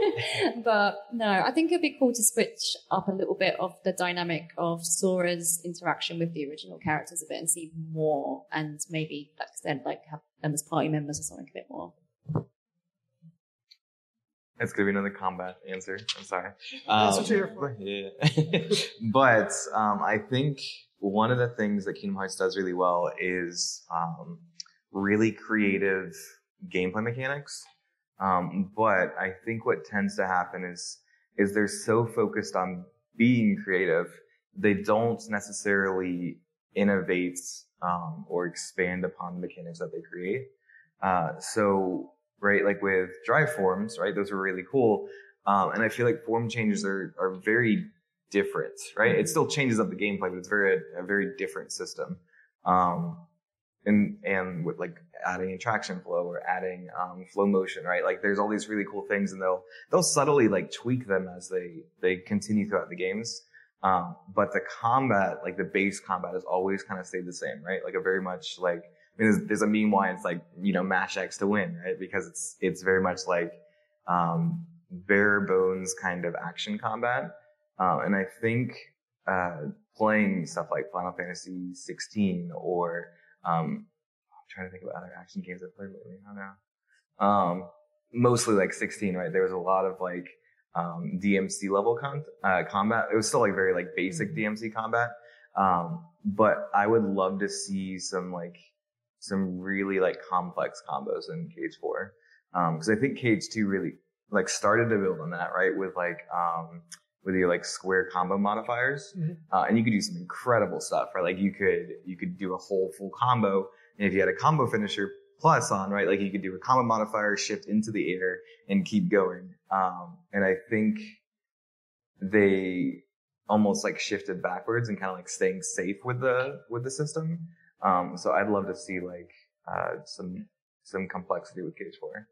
But no, I think it'd be cool to switch up a little bit of the dynamic of Sora's interaction with the original characters a bit and see more, and maybe, like I said, like have them as party members or something a bit more. It's going to be another combat answer. I'm sorry. That's Um, what you're here for. yeah. But um, I think one of the things that Kingdom Hearts does really well is um, really creative gameplay mechanics. Um, but I think what tends to happen is is they're so focused on being creative, they don't necessarily innovate um, or expand upon the mechanics that they create. Uh, so, right, like with drive forms, right, those are really cool. Um, and I feel like form changes are, are very different, right? It still changes up the gameplay, but it's very a very different system. Um, and and with like adding attraction flow or adding um, flow motion, right? Like there's all these really cool things, and they'll they'll subtly like tweak them as they they continue throughout the games. Um, but the combat, like the base combat, has always kind of stayed the same, right? Like a very much like, I mean, there's, there's a meme why it's like, you know, mash X to win, right? Because it's it's very much like um, bare bones kind of action combat. Um, and I think uh, playing stuff like Final Fantasy sixteen or um, I'm trying to think of other action games I've played lately. I don't know. Um, mostly like sixteen, right? There was a lot of like um, D M C level con- uh, combat. It was still like very like basic D M C combat. Um, but I would love to see some like some really like complex combos in Cage four, because um, I think Cage two really like started to build on that, right? With like um, with your like square combo modifiers, mm-hmm. uh, and you could do some incredible stuff, right? Like you could you could do a whole full combo, and if you had a combo finisher plus on, right? Like you could do a combo modifier, shift into the air, and keep going. Um, and I think they almost like shifted backwards and kind of like staying safe with the with the system. Um, so I'd love to see like uh, some some complexity with Cage four.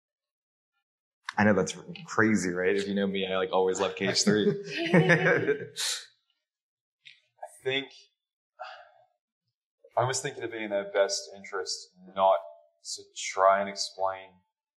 I know that's crazy, right? If you know me, I like always love Cage three. I think I was thinking it'd be in their best interest not to try and explain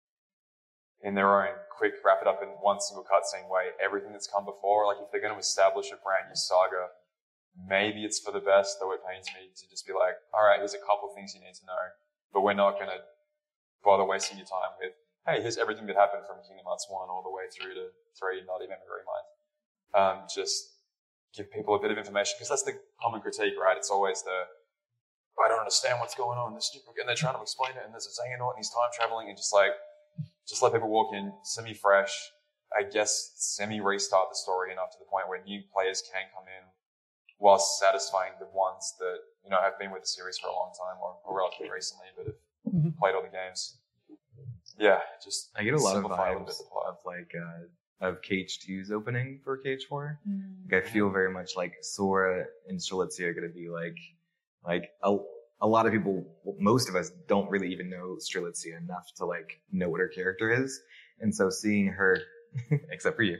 in their own quick, wrap it up in one single cutscene way, everything that's come before. Like if they're going to establish a brand new saga, maybe it's for the best, though it pains me to just be like, all right, here's a couple of things you need to know, but we're not going to bother wasting your time with, hey, here's everything that happened from Kingdom Hearts one all the way through to three, not even very mind. Um, just give people a bit of information, because that's the common critique, right? It's always the, I don't understand what's going on, this stupid, and they're trying to explain it, and there's a Xehanort and he's time traveling, and just like, just let people walk in, semi-fresh, I guess semi-restart the story enough to the point where new players can come in whilst satisfying the ones that, you know, have been with the series for a long time or, or relatively recently, but have mm-hmm. played all the games. Yeah, just I get a lot of vibes of like uh, of Cage two's opening for Cage four. Mm-hmm. Like I feel very much like Sora and Strelitzia are going to be like, like a, a lot of people, most of us don't really even know Strelitzia enough to like know what her character is. And so seeing her, except for you,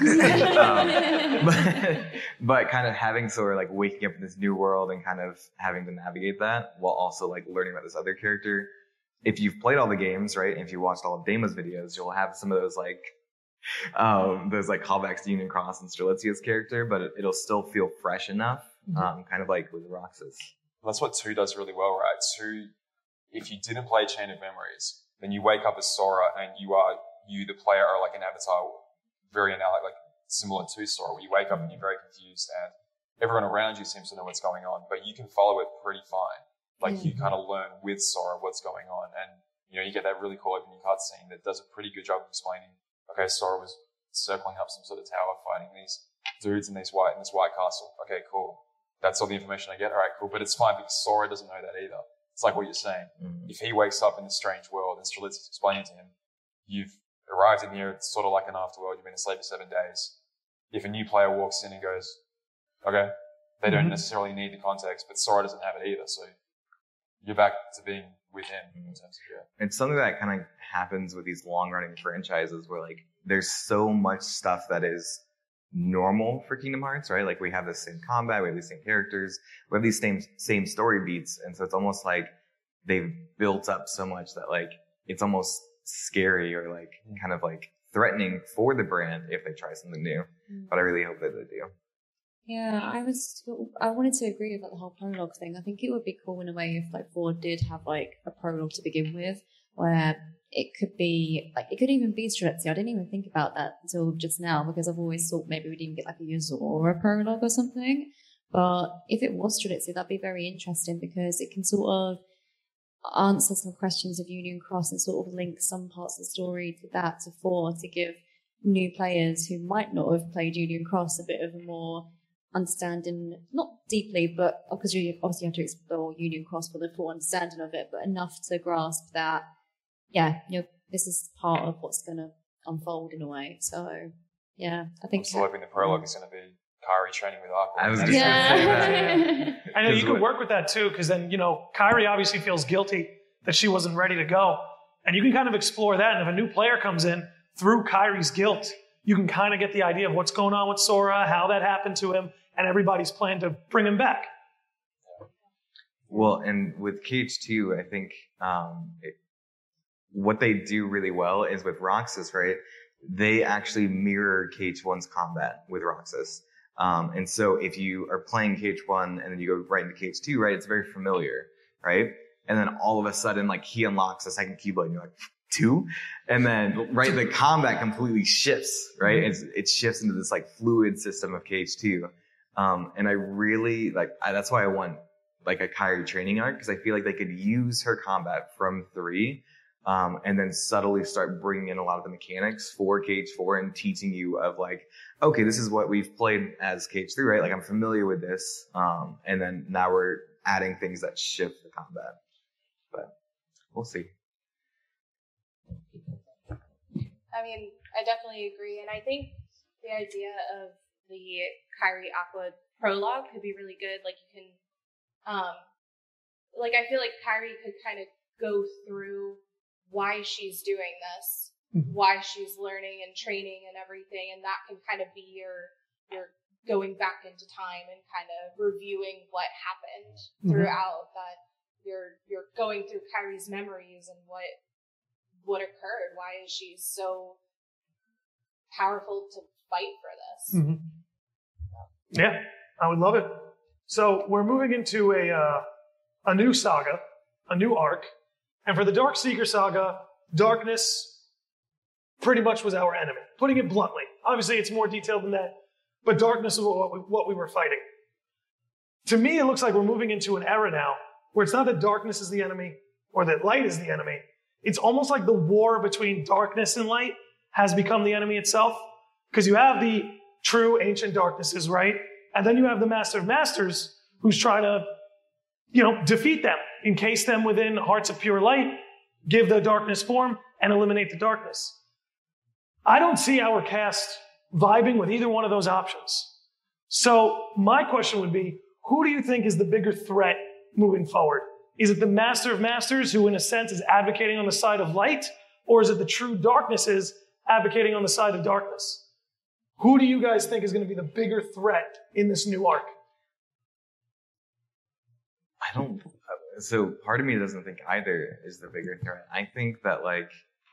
um, but, but kind of having Sora like waking up in this new world and kind of having to navigate that while also like learning about this other character. If you've played all the games, right, and if you watched all of Dama's videos, you'll have some of those like, um, those like callbacks to Union Cross and Strelitzia's character, but it, it'll still feel fresh enough, mm-hmm. um, kind of like with Roxas. That's what two does really well, right? two, if you didn't play Chain of Memories, then you wake up as Sora and you are, you, the player, are like an avatar, very analog, like similar to Sora, where you wake up and you're very confused and everyone around you seems to know what's going on, but you can follow it pretty fine. Like mm-hmm. you kind of learn with Sora what's going on, and you know you get that really cool opening cutscene that does a pretty good job of explaining. Okay, Sora was circling up some sort of tower, fighting these dudes in these white in this white castle. Okay, cool. That's all the information I get. All right, cool. But it's fine because Sora doesn't know that either. It's like what you're saying. Mm-hmm. If he wakes up in this strange world and Strelitzia's explaining to him, you've arrived in here. It's sort of like an afterworld. You've been asleep for seven days. If a new player walks in and goes, okay, they mm-hmm. don't necessarily need the context, but Sora doesn't have it either. So you're back to being with him in terms of, yeah. It's something that kind of happens with these long-running franchises where, like, there's so much stuff that is normal for Kingdom Hearts, right? Like, we have the same combat, we have these same characters, we have these same same story beats, and so it's almost like they've built up so much that, like, it's almost scary or, like, kind of, like, threatening for the brand if they try something new. Mm. But I really hope that they do. Yeah, I was, I wanted to agree with like, the whole prologue thing. I think it would be cool in a way if like four did have like a prologue to begin with, where it could be, like, it could even be Strelitzia. I didn't even think about that until just now, because I've always thought maybe we'd even get like a Yozora prologue or something. But if it was Strelitzia, that'd be very interesting because it can sort of answer some questions of Union Cross and sort of link some parts of the story to that, to four, to give new players who might not have played Union Cross a bit of a more understanding, not deeply, but because you obviously have to explore Union Cross for the full understanding of it, but enough to grasp that, yeah, you know, this is part of what's going to unfold in a way. So, yeah, I think. I'm still hoping the prologue is going to be Kairi training with Aqua. I was just yeah. going to say that. Yeah. I know you could work with that too, because then, you know, Kairi obviously feels guilty that she wasn't ready to go. And you can kind of explore that. And if a new player comes in through Kairi's guilt, you can kind of get the idea of what's going on with Sora, how that happened to him, and everybody's plan to bring him back. Well, and with Cage two, I think um, it, what they do really well is with Roxas, right? They actually mirror Cage one's combat with Roxas. Um, and so if you are playing Cage one and then you go right into Cage two, right, it's very familiar, right? And then all of a sudden, like, he unlocks a second Keyblade and you're like, two? And then, right, the combat completely shifts, right? It's, it shifts into this, like, fluid system of Cage two. Um, and I really like I, that's why I want like a Kairi training arc, because I feel like they could use her combat from three, um, and then subtly start bringing in a lot of the mechanics for Cage four and teaching you of like, okay, this is what we've played as Cage three, right? Like I'm familiar with this, um, and then now we're adding things that shift the combat. But we'll see. I mean, I definitely agree, and I think the idea of the Kairi Aqua prologue could be really good. Like you can, um, like I feel like Kairi could kind of go through why she's doing this, mm-hmm. why she's learning and training and everything, and that can kind of be your your going back into time and kind of reviewing what happened mm-hmm. throughout that. You're you're going through Kairi's memories and what what occurred. Why is she so powerful to fight for this? Mm-hmm. Yeah, I would love it. So we're moving into a uh, a new saga, a new arc, and for the Dark Seeker saga, darkness pretty much was our enemy. Putting it bluntly, obviously it's more detailed than that, but darkness is what we, what we were fighting. To me, it looks like we're moving into an era now where it's not that darkness is the enemy or that light is the enemy. It's almost like the war between darkness and light has become the enemy itself. Because you have the true ancient darknesses, right? And then you have the Master of Masters who's trying to, you know, defeat them, encase them within hearts of pure light, give the darkness form, and eliminate the darkness. I don't see our cast vibing with either one of those options. So my question would be, who do you think is the bigger threat moving forward? Is it the Master of Masters who in a sense is advocating on the side of light? Or is it the true darknesses advocating on the side of darkness? Who do you guys think is going to be the bigger threat in this new arc? I don't, so part of me doesn't think either is the bigger threat. I think that like,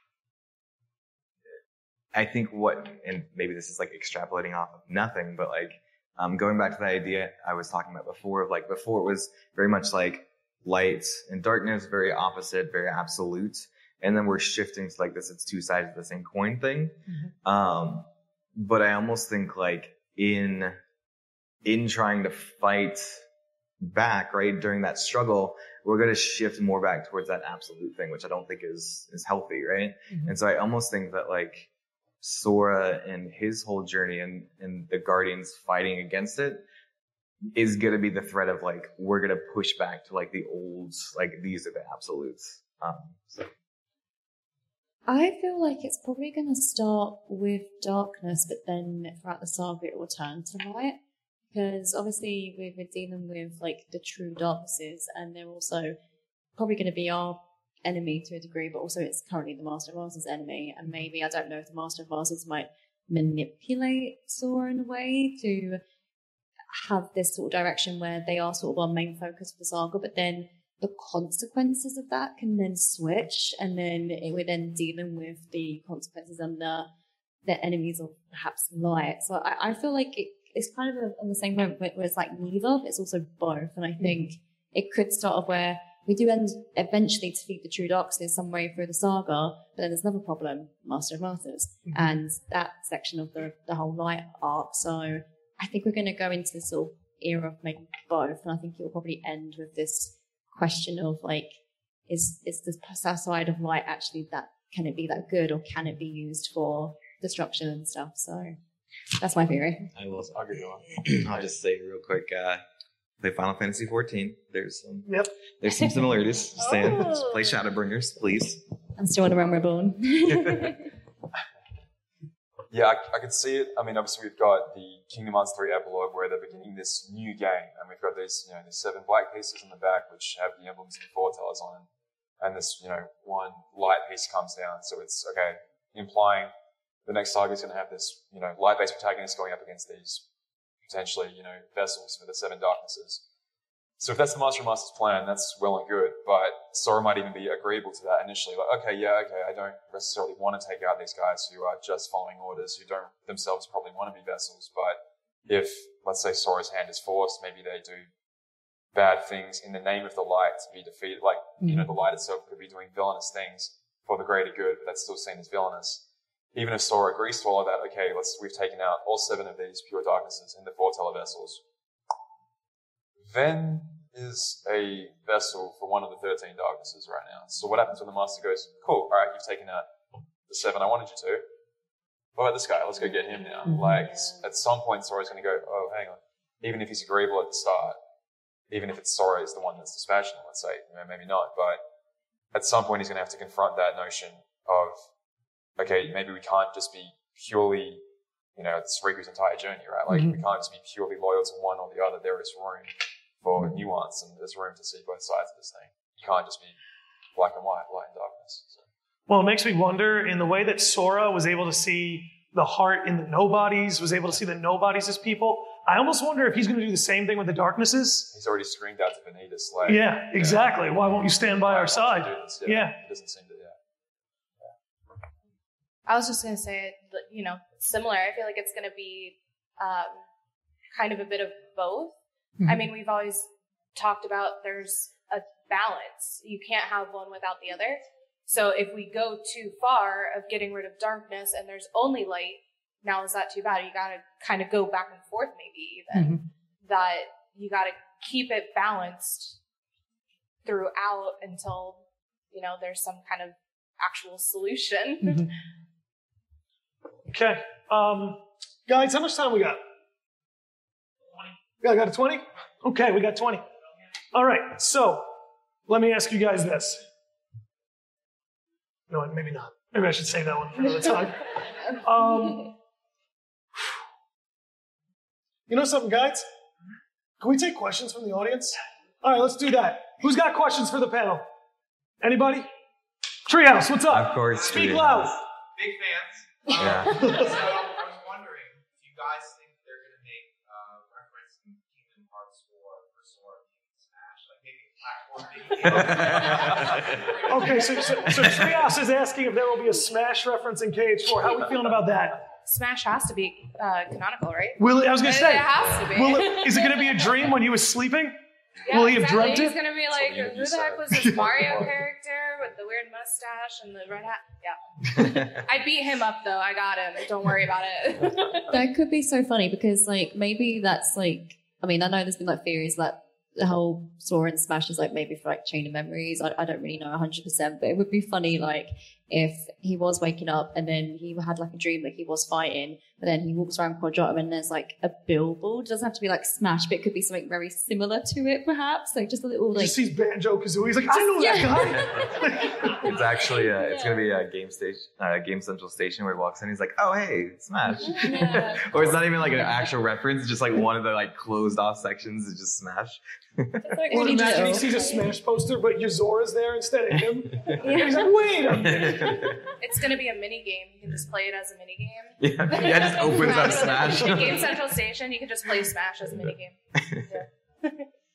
I think what, and maybe this is like extrapolating off of nothing, but like, um, going back to the idea I was talking about before of like, before it was very much like light and darkness, very opposite, very absolute. And then we're shifting to like this, it's two sides of the same coin thing. Mm-hmm. Um, but I almost think like in, in trying to fight back, right, during that struggle, we're going to shift more back towards that absolute thing, which I don't think is, is healthy, right? Mm-hmm. And so I almost think that like Sora and his whole journey and, and the Guardians fighting against it is going to be the threat of like, we're going to push back to like the old, like these are the absolutes. Um, so. I feel like it's probably going to start with darkness, but then throughout the saga it will turn to light. Because obviously we've been dealing with like the true darknesses, and they're also probably going to be our enemy to a degree, but also it's currently the Master of Masters' enemy. And maybe, I don't know if the Master of Masters might manipulate Sora in a way to have this sort of direction where they are sort of our main focus for the saga, but then the consequences of that can then switch, and then it, we're then dealing with the consequences under the enemies of perhaps light. So I, I feel like it, it's kind of a, on the same moment where it's like neither, but it's also both. And I think it could start off where we do end eventually to defeat the true darkness some way through the saga, but then there's another problem, Master of Masters, mm-hmm. and that section of the, the whole light arc. So I think we're going to go into this sort of era of maybe both, and I think it will probably end with this question of like, is is the side of light actually that, can it be that good, or can it be used for destruction and stuff? So that's my theory. I will argue on. I'll just say real quick, uh, play Final Fantasy fourteen. There's some, yep. There's some similarities. Just saying, oh. Just play Shadowbringers, please. I'm still in the realm reborn. Yeah, I, I could see it. I mean, obviously we've got the Kingdom Hearts three epilogue where they're beginning this new game, and we've got these, you know, these seven black pieces in the back which have the emblems of the foretells on them, and this, you know, one light piece comes down. So it's okay, implying the next saga is going to have this, you know, light-based protagonist going up against these potentially, you know, vessels for the seven darknesses. So if that's the Master of Masters plan, that's well and good, but Sora might even be agreeable to that initially. Like, okay, yeah, okay, I don't necessarily want to take out these guys who are just following orders, who don't themselves probably want to be vessels, but if, let's say, Sora's hand is forced, maybe they do bad things in the name of the light to be defeated. Like, mm-hmm. you know, the light itself could be doing villainous things for the greater good, but that's still seen as villainous. even if Sora agrees to all of that, okay, let's we've taken out all seven of these pure darknesses in the four televessels. Ven is a vessel for one of the thirteen darknesses right now. So what happens when the master goes, cool, all right, you've taken out the seven I wanted you to. What about this guy? Let's go get him now. Mm-hmm. Like, at some point, Sora's going to go, oh, hang on. Even if he's agreeable at the start, even if it's Sora is the one that's dispassionate, let's say, you know, maybe not, but at some point he's going to have to confront that notion of, okay, maybe we can't just be purely, you know, it's Riku's entire journey, right? Like, mm-hmm. we can't just be purely loyal to one or the other. There is room for nuance, and there's room to see both sides of this thing. You can't just be black and white, light and darkness. So. Well, it makes me wonder, in the way that Sora was able to see the heart in the nobodies, was able to see the nobodies as people, I almost wonder if he's going to do the same thing with the darknesses. He's already screamed out to Vanitas, like... Yeah, exactly. Yeah. Why won't you stand by our side? Yeah. yeah. It doesn't seem to, yeah. yeah. I was just going to say, you know, similar. I feel like it's going to be um, kind of a bit of both. Mm-hmm. I mean, we've always talked about there's a balance. You can't have one without the other. So if we go too far of getting rid of darkness and there's only light, now is that too bad? You got to kind of go back and forth maybe even. Mm-hmm. That you got to keep it balanced throughout until, you know, there's some kind of actual solution. Mm-hmm. Okay. Um, guys, how much time we got? twenty. Yeah, got a twenty? Okay, we got twenty. All right, so let me ask you guys this. No, maybe not. Maybe I should save that one for another time. Um, you know something, guys? Can we take questions from the audience? All right, let's do that. Who's got questions for the panel? Anybody? Treehouse, what's up? Of course. Speak loud. Big fans. Yeah. Um, so I was wondering if you guys think they're going to make uh, reference to Kingdom Hearts four for Sora being Smash, like maybe a platform. Okay, so, so, so Treehouse is asking if there will be a Smash reference in K H four. How are we feeling about that? Smash has to be uh, canonical, right? Will it, I was going to say. It has to be. Will it, is it going to be a dream when he was sleeping? Yeah, will he have exactly. dreamt it? He's going to be like, who the heck was this Mario character with the weird mustache and the red hat? Yeah. I beat him up, though. I got him. Don't worry about it. That could be so funny because, like, maybe that's, like, I mean, I know there's been, like, theories that the whole Sora and Smash is, like, maybe for, like, Chain of Memories. I, I don't really know one hundred percent, but it would be funny, like, if he was waking up and then he had, like, a dream that he was fighting, but then he walks around Quadratum and there's, like, a billboard. It doesn't have to be, like, Smash, but it could be something very similar to it, perhaps. Like, just a little, like... He just sees Banjo-Kazooie. He's like, I know yeah. that guy. It's actually, uh, it's going to be a game station, uh, Game Central station where he walks in. He's like, oh, hey, Smash. Yeah. Or it's not even, like, an actual reference. It's just, like, one of the, like, closed-off sections is just Smash. It's like Or really imagine he little. sees a Smash poster, but Yazora's there instead of him. And he's like, wait a minute. It's going to be a mini game. You can just play it as a mini game. Yeah, yeah, it just opens up Smash. In Game Central Station, you can just play Smash as a mini game. Yeah.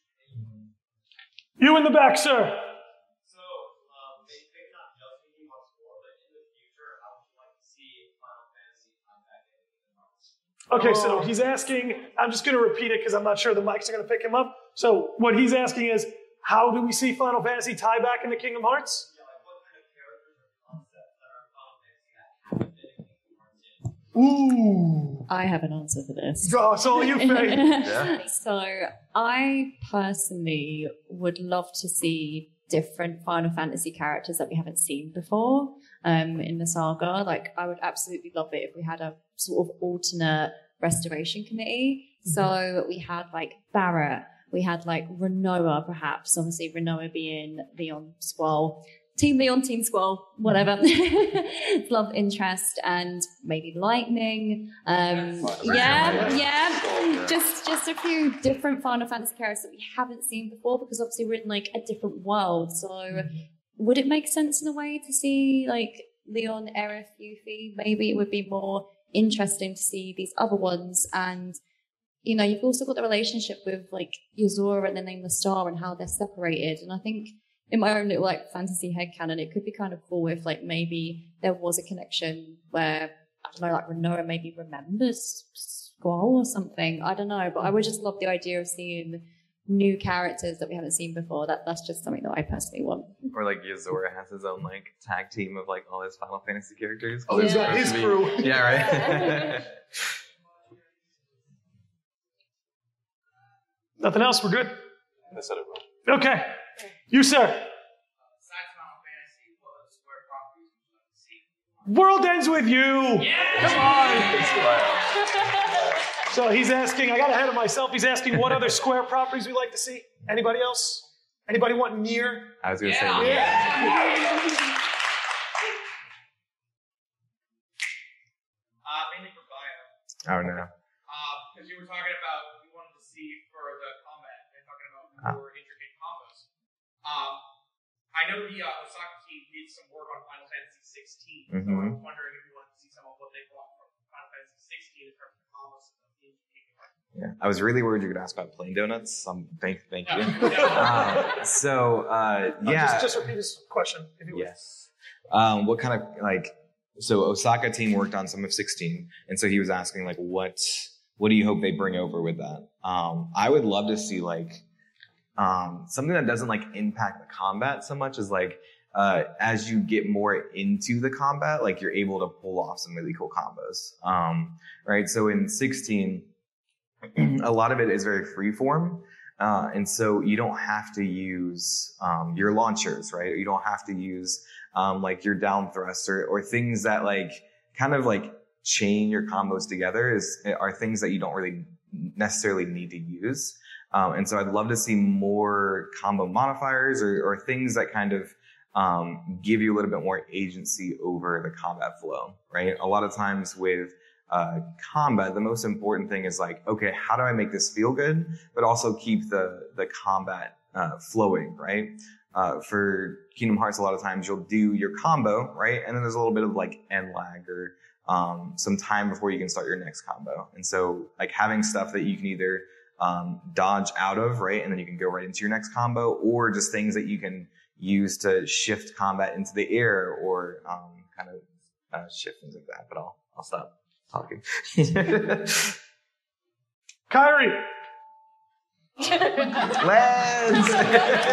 You in the back, sir. So, um, they may not just be Kingdom Hearts four, but in the future, how would you like to see Final Fantasy come back in Kingdom Hearts? Okay, so he's asking, I'm just going to repeat it because I'm not sure the mics are going to pick him up. So what he's asking is, how do we see Final Fantasy tie back into Kingdom Hearts? Yeah, like what kind of characters or concepts that are Final Fantasy that haven't been in Kingdom Hearts yet? Ooh. I have an answer for this. Oh, it's all you, Faye. Yeah. So I personally would love to see different Final Fantasy characters that we haven't seen before um, in the saga. Like, I would absolutely love it if we had a sort of alternate restoration committee. Mm-hmm. So we had like Barrett, we had like Renoa, perhaps. Obviously, Renoa being Leon Squall. Team Leon, Team Squall, whatever. Love interest and maybe Lightning. Um, yeah, yeah. Just just a few different Final Fantasy characters that we haven't seen before because obviously we're in like a different world. So mm-hmm. would it make sense in a way to see like Leon, Aerith, Yuffie? Maybe it would be more interesting to see these other ones. And, you know, you've also got the relationship with like Yozora and the Nameless Star and how they're separated. And I think in my own little like fantasy headcanon, it could be kind of cool if like maybe there was a connection where, I don't know, like Renoa maybe remembers Squall or something. I don't know, but I would just love the idea of seeing new characters that we haven't seen before. That that's just something that I personally want. Or like Yozora has his own like tag team of like all his Final Fantasy characters. Oh, he's got his crew. Yeah, right. Nothing else? We're good? They said it wrong. Okay. You, sir. Besides Final Fantasy, what Square properties would you like to see? World ends with you. Come on. So he's asking, I got ahead of myself. He's asking what other Square properties we like to see. Anybody else? Anybody want Nier? I was gonna say Yeah. Nier. Uh, mainly for Bio. Oh no. Because you were talking about you wanted to see for the combat and talking about Ah. more intricate combos. Um, I know the uh, Osaka team did some work on Final Fantasy sixteen, so I Mhm. was wondering if you wanted to see some of what they brought from Final Fantasy sixteen in terms of combos and the intricate. Yeah, I was really worried you were gonna ask about plain donuts. Um, thank, thank you. Yeah. um, so uh, Uh, yeah. just, just repeat his question, if you would. Yes. Um, what kind of like? So Osaka team worked on some of sixteen, and so he was asking like, what what do you hope they bring over with that? Um, I would love to see like um, something that doesn't like impact the combat so much as like uh, as you get more into the combat, like you're able to pull off some really cool combos. Um, right. So in sixteen, a lot of it is very freeform. Uh, and so you don't have to use um, your launchers, right? You don't have to use um, like your down thrust or, or things that like kind of like chain your combos together is are things that you don't really necessarily need to use. Um, and so I'd love to see more combo modifiers or, or things that kind of um, give you a little bit more agency over the combat flow, right? A lot of times with Uh, combat, the most important thing is like, okay, how do I make this feel good, but also keep the the combat uh, flowing, right? Uh, for Kingdom Hearts, a lot of times you'll do your combo, right, and then there's a little bit of like end lag or um, some time before you can start your next combo. And so, like having stuff that you can either um, dodge out of, right, and then you can go right into your next combo, or just things that you can use to shift combat into the air or um, kind of uh, shift things like that. But I'll I'll stop talking. Kyrie. Let's. Uh,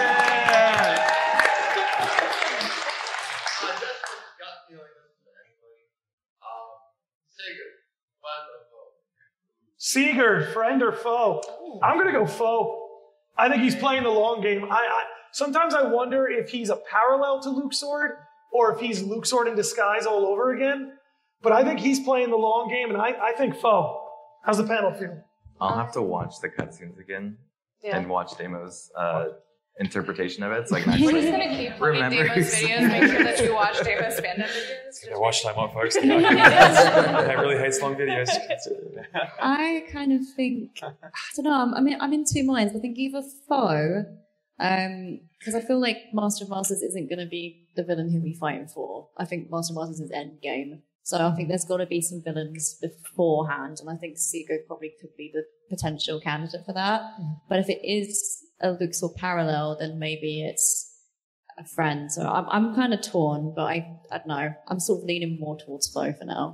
just a gut feeling this is actually. Um, Sigurd, wonderful. Sigurd, friend or foe? I'm going to go foe. I think he's playing the long game. I, I Sometimes I wonder if he's a parallel to Luke Sword or if he's Luke Sword in disguise all over again. But I think he's playing the long game, and I, I think foe. How's the panel feel? I'll have to watch the cutscenes again Yeah. and watch Damo's uh, interpretation of it. So I can We're actually just gonna keep playing remember. Damo's videos. Make sure that you watch Damo's fandom videos. Yeah, watch time up, folks. I really hate long videos. I kind of think I don't know. I'm, I mean, I'm in two minds. I think either foe, because I feel like Master of Masters isn't going to be the villain who we fighting for. I think Master of Masters is end game. So I think there's got to be some villains beforehand, and I think Sigurd probably could be the potential candidate for that. Mm. But if it is a Luxor parallel, then maybe it's a friend. So I'm I'm kind of torn, but I I don't know. I'm sort of leaning more towards foe for now.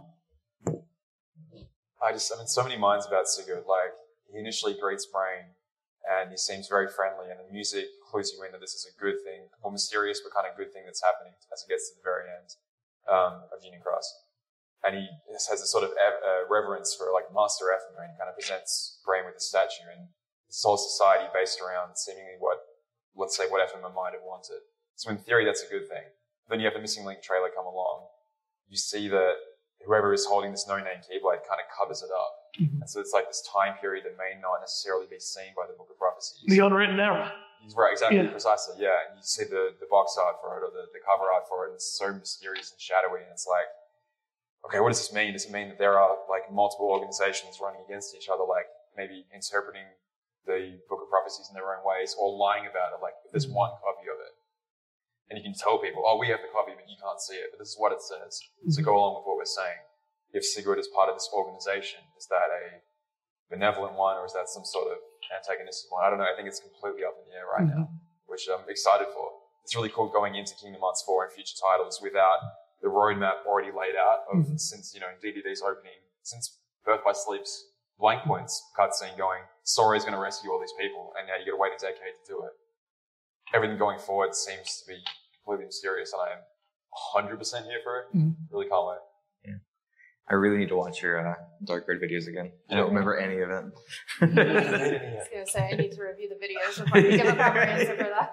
I just, I'm in so many minds about Sigurd. Like, he initially greets Brain, and he seems very friendly, and the music clues you in that this is a good thing, more mysterious, but kind of good thing that's happening as it gets to the very end um, of Union Cross. And he has a sort of uh, reverence for like Master Ethelmer, and kind of presents Brain with a statue, and this whole society based around seemingly what, let's say, what Ethelmer might have wanted. So in theory, that's a good thing. Then you have the Missing Link trailer come along. You see that whoever is holding this no-name Keyblade kind of covers it up. Mm-hmm. And so it's like this time period that may not necessarily be seen by the Book of Prophecies. The unwritten era. Right, exactly, Yeah. precisely, yeah. And you see the, the box art for it, or the, the cover art for it, and it's so mysterious and shadowy, and it's like, okay, what does this mean? Does it mean that there are like multiple organizations running against each other, like maybe interpreting the Book of Prophecies in their own ways, or lying about it, like if there's one copy of it? And you can tell people, oh, we have the copy, but you can't see it, but this is what it says. So go along with what we're saying. If Sigurd is part of this organization, is that a benevolent one, or is that some sort of antagonistic one? I don't know. I think it's completely up in the air right Mm-hmm. now, which I'm excited for. It's really cool going into Kingdom Hearts four and future titles without the roadmap already laid out of Mm-hmm. since, you know, D D D's opening, since Birth by Sleep's Blank Points cutscene going Sora is going to rescue all these people, and now you got to wait a decade to do it. Everything going forward seems to be completely mysterious, and I am one hundred percent here for it. Mm. Really can't wait. Yeah. I really need to watch your uh, Dark Red videos again. I don't remember any of it. I was going to say, I need to review the videos before I can give a proper answer for that.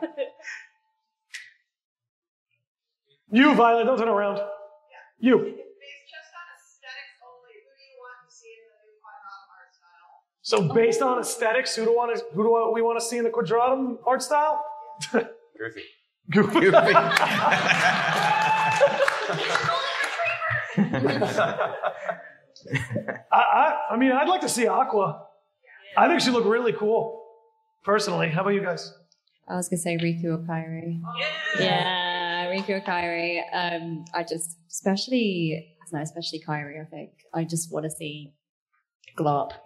You, Violet, don't turn around. Yeah. You. Based just on aesthetics only, who do you want to see in the new Quadratum art style? So based on aesthetics, who do, want to, who do we want to see in the Quadratum art style? Goofy. Goofy. I, I, I mean, I'd like to see Aqua. I think she looked really cool, personally. How about you guys? I was going to say Riku or Kairi. Yeah, yeah Riku or Kairi. Um, I just, especially, no, especially Kairi, I think. I just want to see glow up.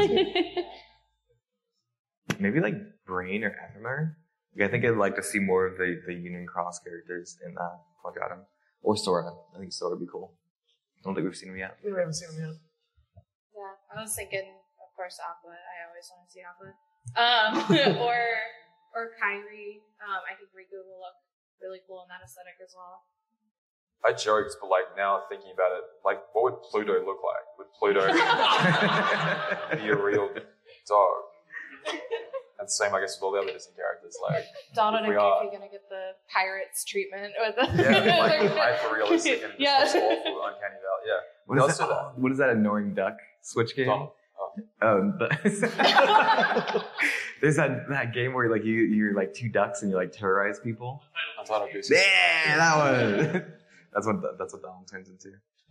Maybe like Brain or Ephemer. Like, I think I'd like to see more of the, the Union Cross characters in that Quadratum. Or Sora. I think Sora would be cool. I don't think we've seen him yet. We haven't seen him yet. Yeah, I was thinking, of course, Aqua. I always want to see Aqua. Um, or or Kairi. Um, I think Riku will look really cool in that aesthetic as well. I joked, but like now thinking about it, like what would Pluto look like? Would Pluto be a real dog? And same, I guess, with all the other Disney characters. Like Donald and we Goofy are gonna get the pirates treatment with the yeah, like hyper-realistic and yeah. just awful, uncanny valley. Yeah. What is, that, that. what is that annoying duck switch game? Donald. Oh. Um, the there's that, that game where like you you're like two ducks and you like terrorize people. Untitled Goose. Yeah, that one. That's what that's what Donald turns into.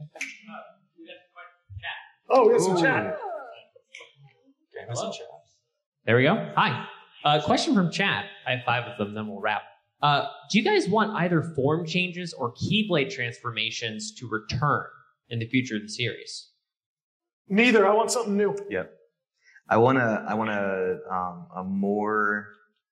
Oh, we have some chat. Game is in chat. There we go. Hi. Uh, question from chat. I have five of them, then we'll wrap. Uh, do you guys want either form changes or Keyblade transformations to return in the future of the series? Neither. I want something new. Yep. I want to. I want a um, a more.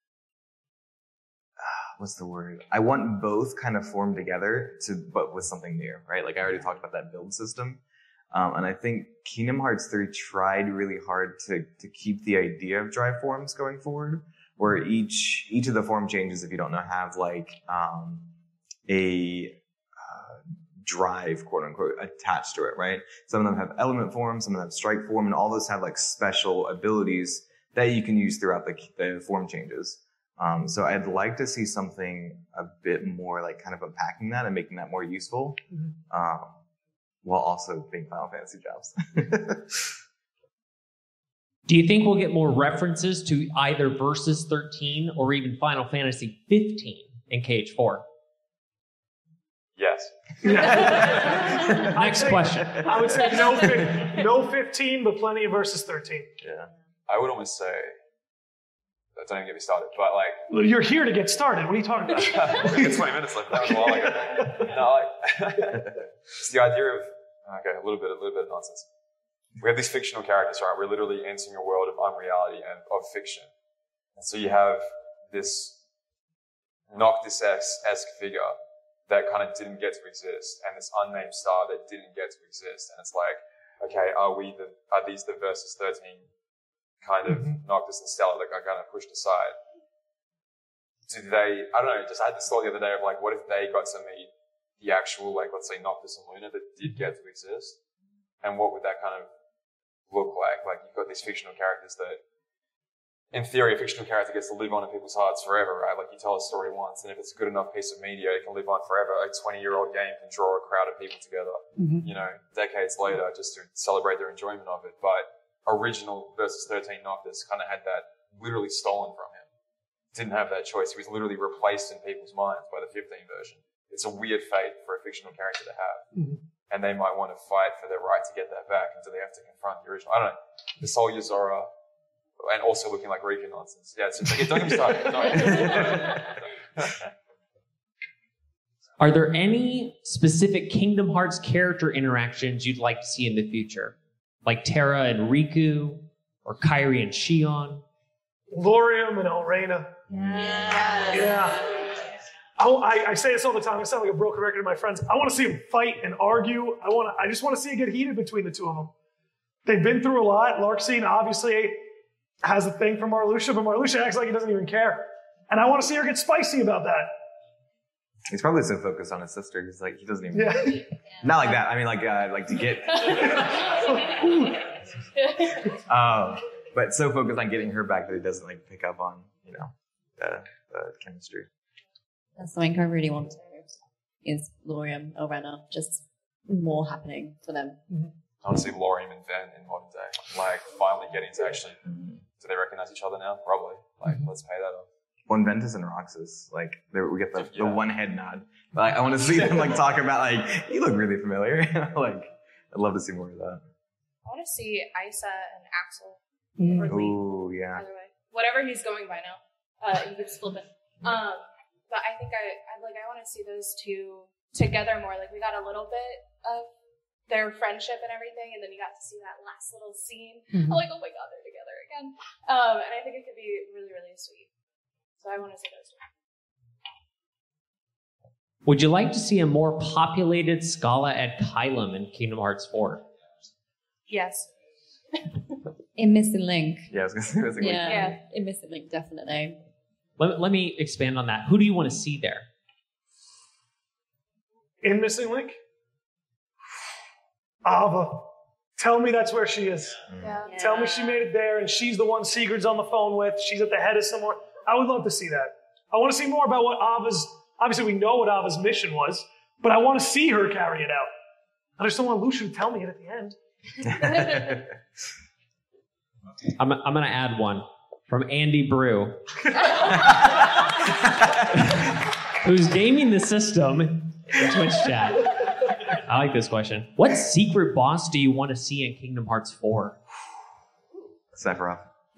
Uh, what's the word? I want both kind of formed together to, but with something new, right? Like I already talked about that build system. Um, and I think Kingdom Hearts three tried really hard to, to keep the idea of drive forms going forward, where each each of the form changes, if you don't know, have like um, a uh, drive, quote unquote, attached to it, right? Some of them have element form, some of them have strike form, and all those have like special abilities that you can use throughout the, the form changes. Um, so I'd like to see something a bit more like kind of unpacking that and making that more useful. Mm-hmm. Um, while also being Final Fantasy jobs. Do you think we'll get more references to either Versus thirteen or even Final Fantasy fifteen in K H four? Yes. Next say, question. I would say no, no fifteen, but plenty of Versus thirteen. Yeah. I would almost say, don't even get me started, but like... Well, you're here to get started. What are you talking about? We got twenty minutes left. That was a while ago. No, like... It's the idea of... Okay, a little bit, a little bit of nonsense. We have these fictional characters, right? We're literally entering a world of unreality and of fiction. And so you have this Noctis-esque figure that kind of didn't get to exist, and this unnamed star that didn't get to exist. And it's like, okay, are we the, are these the Versus thirteen kind of mm-hmm. Noctis and Stella that got kind of pushed aside? Do they, I don't know, just I had this thought the other day of like, what if they got to meet the actual, like, let's say Noctis and Luna that did get to exist? And what would that kind of look like? Like, you've got these fictional characters that, in theory, a fictional character gets to live on in people's hearts forever, right? Like, you tell a story once, and if it's a good enough piece of media, it can live on forever. A twenty-year-old game can draw a crowd of people together, mm-hmm. you know, decades later, just to celebrate their enjoyment of it. But original Versus thirteen Noctis kind of had that literally stolen from him. Didn't have that choice. He was literally replaced in people's minds by the fifteen version. It's a weird fate for a fictional character to have. Mm-hmm. And they might want to fight for their right to get that back until they have to confront the original. I don't know. This whole Yozora, and also looking like Rika nonsense. Yeah, it's just like, don't get me started. Are there any specific Kingdom Hearts character interactions you'd like to see in the future? Like Terra and Riku, or Kairi and Shion? Laurium and Elrena. Yes. Yeah. I, I, I say this all the time. I sound like a broken record to my friends. I want to see them fight and argue. I want to. I just want to see it get heated between the two of them. They've been through a lot. Larxene, obviously, has a thing for Marluxia, but Marluxia acts like he doesn't even care. And I want to see her get spicy about that. He's probably so focused on his sister because like he doesn't even. Yeah. Not like that. I mean, like uh, like to get. um, but so focused on getting her back that he doesn't like pick up on you know the, the chemistry. That's something I really want to is Laurium, Elrena, just more happening for them. Mm-hmm. I want to see Laurium and Ven in modern day, like finally getting to actually. Do they recognize each other now? Probably. Like, mm-hmm. let's pay that off. When Ventus and Roxas, like we get the, yeah. the one head nod. Like I want to see them like talk about like you look really familiar. Like I'd love to see more of that. I want to see Isa and Axel. Mm. Ooh, yeah. Either way, whatever he's going by now, uh, he keeps flipping. Um, but I think I, I like I want to see those two together more. Like we got a little bit of their friendship and everything, and then you got to see that last little scene. Mm-hmm. I'm like, oh my god, they're together again. Um, and I think it could be really, really sweet. So I want to see those two. Would you like to see a more populated Scala at Kylum in Kingdom Hearts four? Yes. In Missing Link. Yeah, I was gonna say Missing Link. Yeah, Yeah. in Missing Link, definitely. Let, let me expand on that. Who do you want to see there? In Missing Link? Ava. Tell me that's where she is. Yeah. Tell me she made it there and she's the one Sigurd's on the phone with. She's at the head of somewhere. I would love to see that. I want to see more about what Ava's, obviously we know what Ava's mission was, but I want to see her carry it out. I just don't want Lucia to tell me it at the end. I'm, I'm going to add one from Andy Brew, who's gaming the system in Twitch chat. I like this question. What secret boss do you want to see in Kingdom Hearts four? Sephiroth.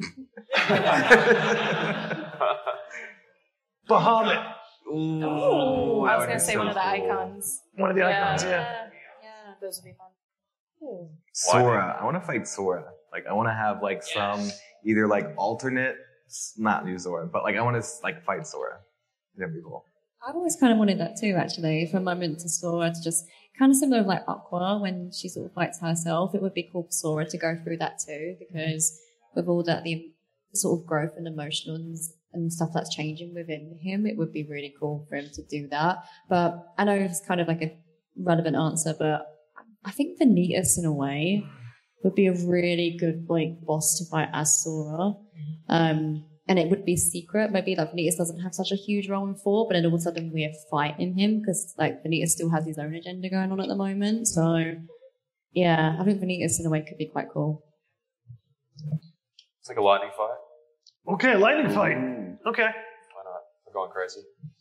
Bahamut. Ooh, I was that would gonna be say so one of the cool. icons. One of the Yeah. icons, yeah. Yeah, those would be fun. Ooh. Sora. I want to fight Sora. Like I want to have like some either like alternate, not new Sora, but like I want to like fight Sora. That'd be cool. I've always kind of wanted that too, actually, for a moment to Sora to just kind of similar to like Aqua when she sort of fights herself. It would be cool for Sora to go through that too, because with all that the sort of growth and emotions and stuff that's changing within him, it would be really cool for him to do that. But I know it's kind of like a relevant answer, but I think Vanitas in a way would be a really good like boss to fight as Sora. Um, and it would be secret. Maybe like Vanitas doesn't have such a huge role in four, but then all of a sudden we're fighting him because like Vanitas still has his own agenda going on at the moment. So yeah, I think Vanitas in a way could be quite cool. It's like a lightning fight. Okay, lightning fight. Okay. Why not? We're going crazy.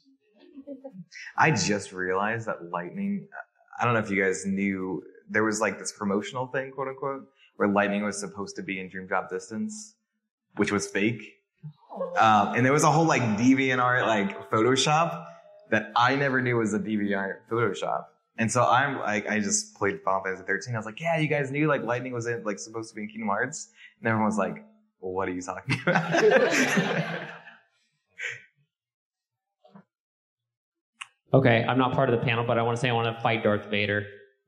I just realized that Lightning, I don't know if you guys knew, there was like this promotional thing, quote unquote, where Lightning was supposed to be in Dream Drop Distance, which was fake. Um, and there was a whole like DeviantArt like Photoshop that I never knew was a DeviantArt Photoshop. And so I'm like, I just played Final Fantasy thirteen. I was like, yeah, you guys knew like Lightning was in, like supposed to be in Kingdom Hearts. And everyone was like, well, what are you talking about? Okay, I'm not part of the panel, but I want to say I want to fight Darth Vader.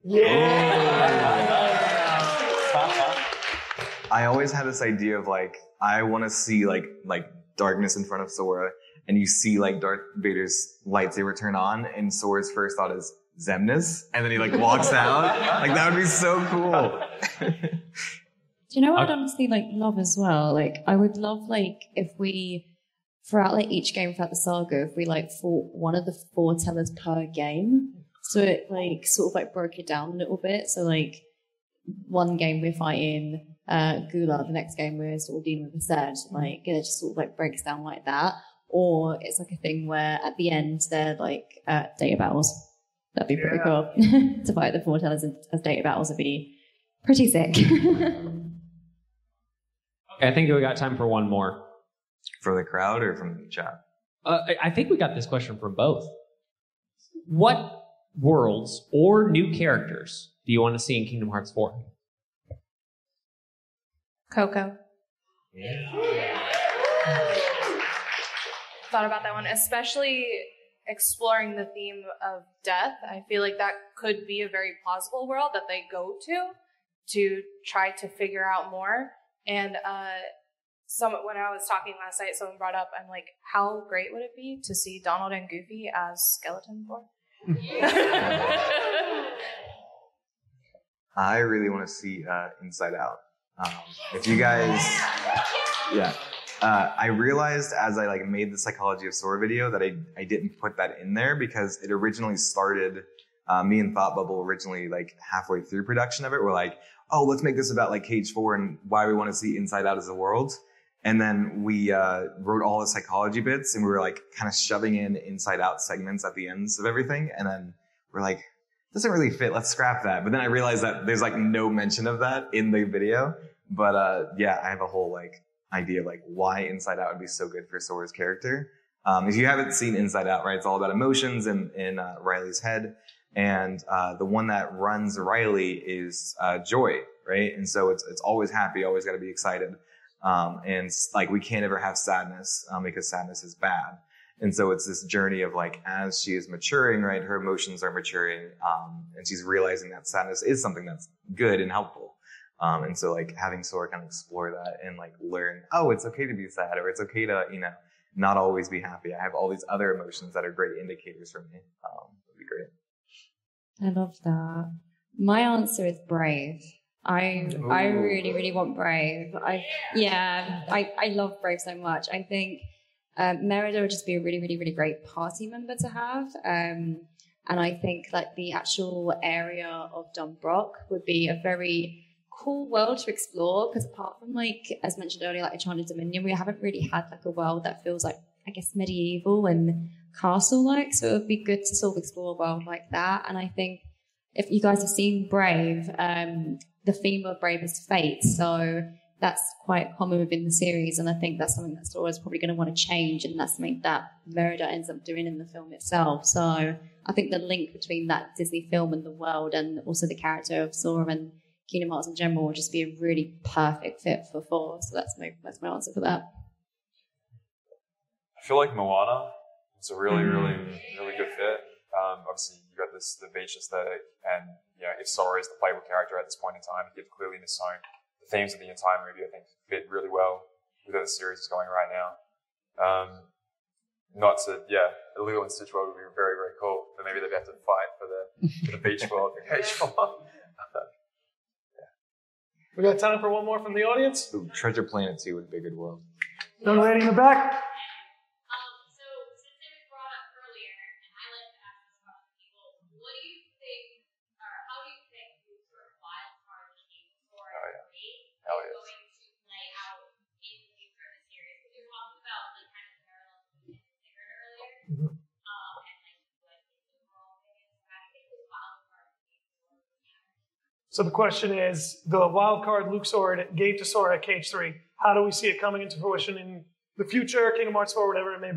I always had this idea of like, I want to see like, like darkness in front of Sora, and you see like Darth Vader's lightsaber turn on, and Sora's first thought is Xemnas, and then he like walks out. Like that would be so cool. Do you know what I'd honestly like love as well? Like I would love like if we throughout like each game throughout the saga, if we like fought one of the four tellers per game, so it like sort of like broke it down a little bit. So like one game we're fighting uh, Gula, the next game we're sort of dealing with Zed. Like it just sort of like breaks down like that, or it's like a thing where at the end they're like uh, data battles. That'd be pretty Yeah. cool to fight the four tellers as data battles would be pretty sick. Okay, I think we got time for one more. For the crowd or from the chat? Uh, I- I think we got this question from both. What worlds or new characters do you want to see in Kingdom Hearts four? Coco. Thought about that one, especially exploring the theme of death. I feel like that could be a very plausible world that they go to to try to figure out more. And uh, some when I was talking last night, someone brought up, I'm like, how great would it be to see Donald and Goofy as skeleton form? I really want to see uh, Inside Out. Um, if you guys, yeah, uh, I realized as I like made the Psychology of Sora video that I I didn't put that in there because it originally started. Uh, me and Thought Bubble originally like halfway through production of it were like, oh, let's make this about like Cage Four and why we want to see Inside Out as a world. And then we uh, wrote all the psychology bits and we were like kind of shoving in Inside Out segments at the ends of everything. And then we're like, doesn't really fit. Let's scrap that. But then I realized that there's like no mention of that in the video. But uh, yeah, I have a whole like idea of like why Inside Out would be so good for Sora's character. Um, if you haven't seen Inside Out, right, it's all about emotions in, in uh, Riley's head. And uh, the one that runs Riley is uh, joy, right? And so it's it's always happy, always got to be excited. Um, and like we can't ever have sadness um, because sadness is bad. And so it's this journey of like as she is maturing, right? Her emotions are maturing, um, and she's realizing that sadness is something that's good and helpful. Um, and so like having Sora kind of explore that and like learn, oh, it's okay to be sad, or it's okay to you know not always be happy. I have all these other emotions that are great indicators for me. Um, would be great. I love that. My answer is Brave. I Ooh. I really, really want Brave. I yeah, I, I love Brave so much. I think um, Merida would just be a really, really, really great party member to have. Um, and I think like the actual area of Dumbrock would be a very cool world to explore because apart from like, as mentioned earlier, like Enchanted Dominion, we haven't really had like a world that feels like, I guess, medieval and castle-like, so it would be good to sort of explore a world like that. And I think if you guys have seen Brave, um, the theme of Brave is fate, so that's quite common within the series, and I think that's something that Sora's probably going to want to change, and that's something that Merida ends up doing in the film itself. So I think the link between that Disney film and the world, and also the character of Sora and Kingdom Hearts in general, would just be a really perfect fit for four. So that's my that's my answer for that. I feel like Moana. It's a really, really, really good fit. Um, obviously, you got this the beach aesthetic, and you know, if Sora is the playable character at this point in time, it's clearly in its own. The themes of the entire movie, I think, fit really well with where the series is going right now. Um, not to, yeah, a Lilo and Stitch world would be very, very cool, but maybe they'd have to fight for the for the beach world, the Cage Four. Yeah. We got time for one more from the audience. Ooh, Treasure Planet two would be a good world. Young lady in the back. So the question is, the wild card Luke Sword gave to Sora at Cage three. How do we see it coming into fruition in the future, Kingdom Hearts four, whatever it may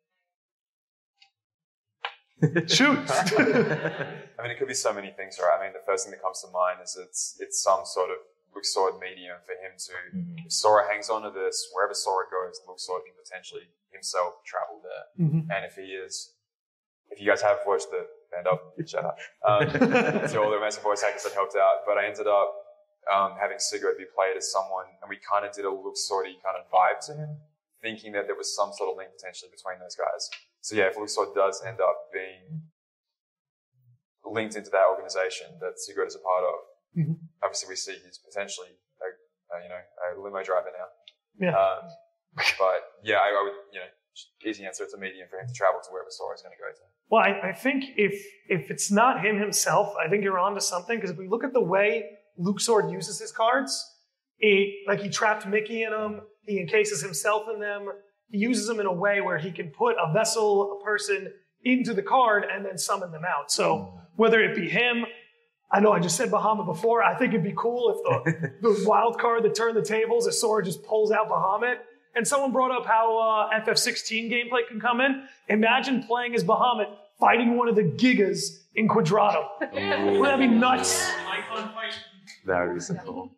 be? Shoot! I mean, it could be so many things, right? I mean, the first thing that comes to mind is it's it's some sort of Luke Sword medium for him to, mm-hmm. if Sora hangs on to this, wherever Sora goes, Luke Sword can potentially himself travel there. Mm-hmm. And if he is, if you guys have watched the Band Up, shut up, um, to all the amazing voice actors that helped out, but I ended up um, having Sigurd be played as someone, and we kind of did a Luke Swordy kind of vibe to him, thinking that there was some sort of link potentially between those guys. So yeah, if Luke Sword does end up being linked into that organization that Sigurd is a part of, mm-hmm. obviously we see he's potentially a, a, you know, a limo driver now. Yeah. Um, but yeah, I, I would, you know, easy answer, it's a medium for him to travel to wherever Sora is going to go to. Well, I, I think if if it's not him himself, I think you're onto something, because if we look at the way Luke Sword uses his cards, he, like he trapped Mickey in them, he encases himself in them, he uses them in a way where he can put a vessel, a person, into the card and then summon them out. So whether it be him, I know I just said Bahamut before, I think it'd be cool if the, the wild card that turned the tables, if Sora just pulls out Bahamut. And someone brought up how uh, F F sixteen gameplay can come in. Imagine playing as Bahamut fighting one of the Gigas in Quadrado. Wouldn't that be nuts? That would be so cool.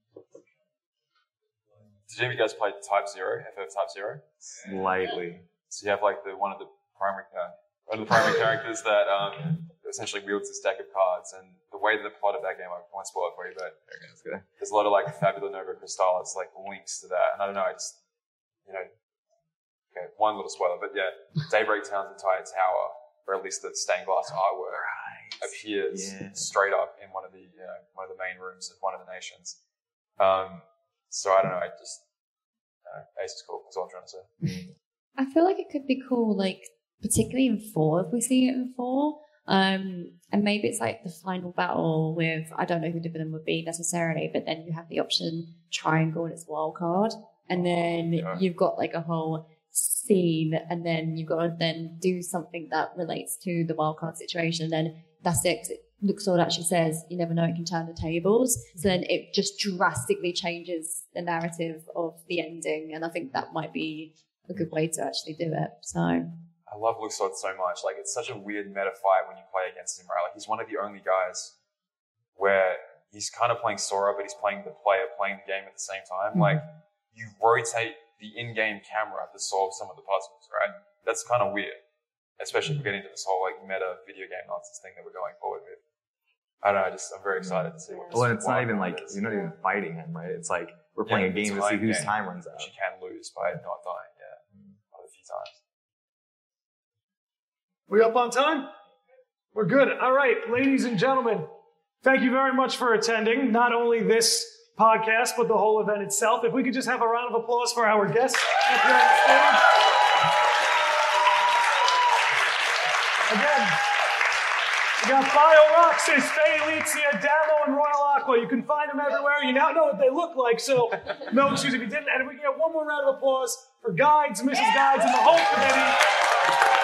Did any of you guys play Type Zero, F F Type Zero? Slightly. So you have like the one of the primary uh, one of the primary characters that um, essentially wields this deck of cards, and the way that the plot of that game, I won't spoil it for you, but there's a lot of like Fabula Nova Crystallis like links to that, and I don't know, I just you know, okay, one little spoiler, but yeah, Daybreak Town's entire tower, or at least the stained glass artwork, right. appears yeah. straight up in one of the you know, one of the main rooms of one of the nations. Um, so I don't know, I just uh, Ace is cool. That's all I'm trying to say. I feel like it could be cool, like particularly in four, if we see it in four. Um, and maybe it's like the final battle with, I don't know who the villain would be necessarily, but then you have the option triangle and it's wild card. And then yeah. you've got like a whole scene, and then you've got to then do something that relates to the wild card situation. And then that's it. Luke Sword actually says, you never know, it can turn the tables. So then it just drastically changes the narrative of the ending. And I think that might be a good way to actually do it. So I love Luke Sword so much. Like, it's such a weird meta fight when you play against him, right? Like, he's one of the only guys where he's kind of playing Sora, but he's playing the player, playing the game at the same time. Mm-hmm. Like, you rotate the in-game camera to solve some of the puzzles, right? That's kind of weird, especially if we get into this whole, like, meta video game nonsense thing that we're going forward with. I don't know, I just, I'm very excited to see what this Well, it's not even like, is. You're not even fighting him, right? It's like, we're playing yeah, a game to see whose game, time runs out. Which you can lose by not dying, yeah. Mm-hmm. A few times. We up on time? We're good. All right, ladies and gentlemen, thank you very much for attending not only this podcast, but the whole event itself. If we could just have a round of applause for our guests. Again, we got BioRoxys, Faye Elitsia, Damo, and Royal Aqua. You can find them everywhere. You now know what they look like, so no excuse if you didn't. And if we can get one more round of applause for Guides, Missus Guides, and the whole committee.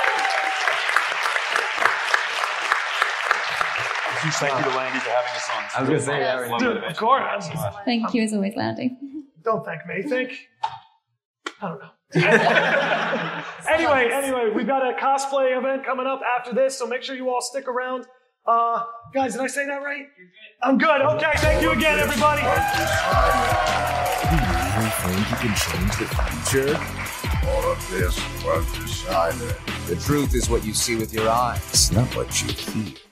Huge thank you to Landy for having us on. I was going to say that. Dude, of course. Thank you as always, Landy. Don't thank me. Thank. I don't know. anyway, anyway, we've got a cosplay event coming up after this, so make sure you all stick around. Uh, guys, did I say that right? I'm good. Okay, thank you again, everybody. Do you really think you can change the future? All of this was decided. The truth is what you see with your eyes, not what you feel.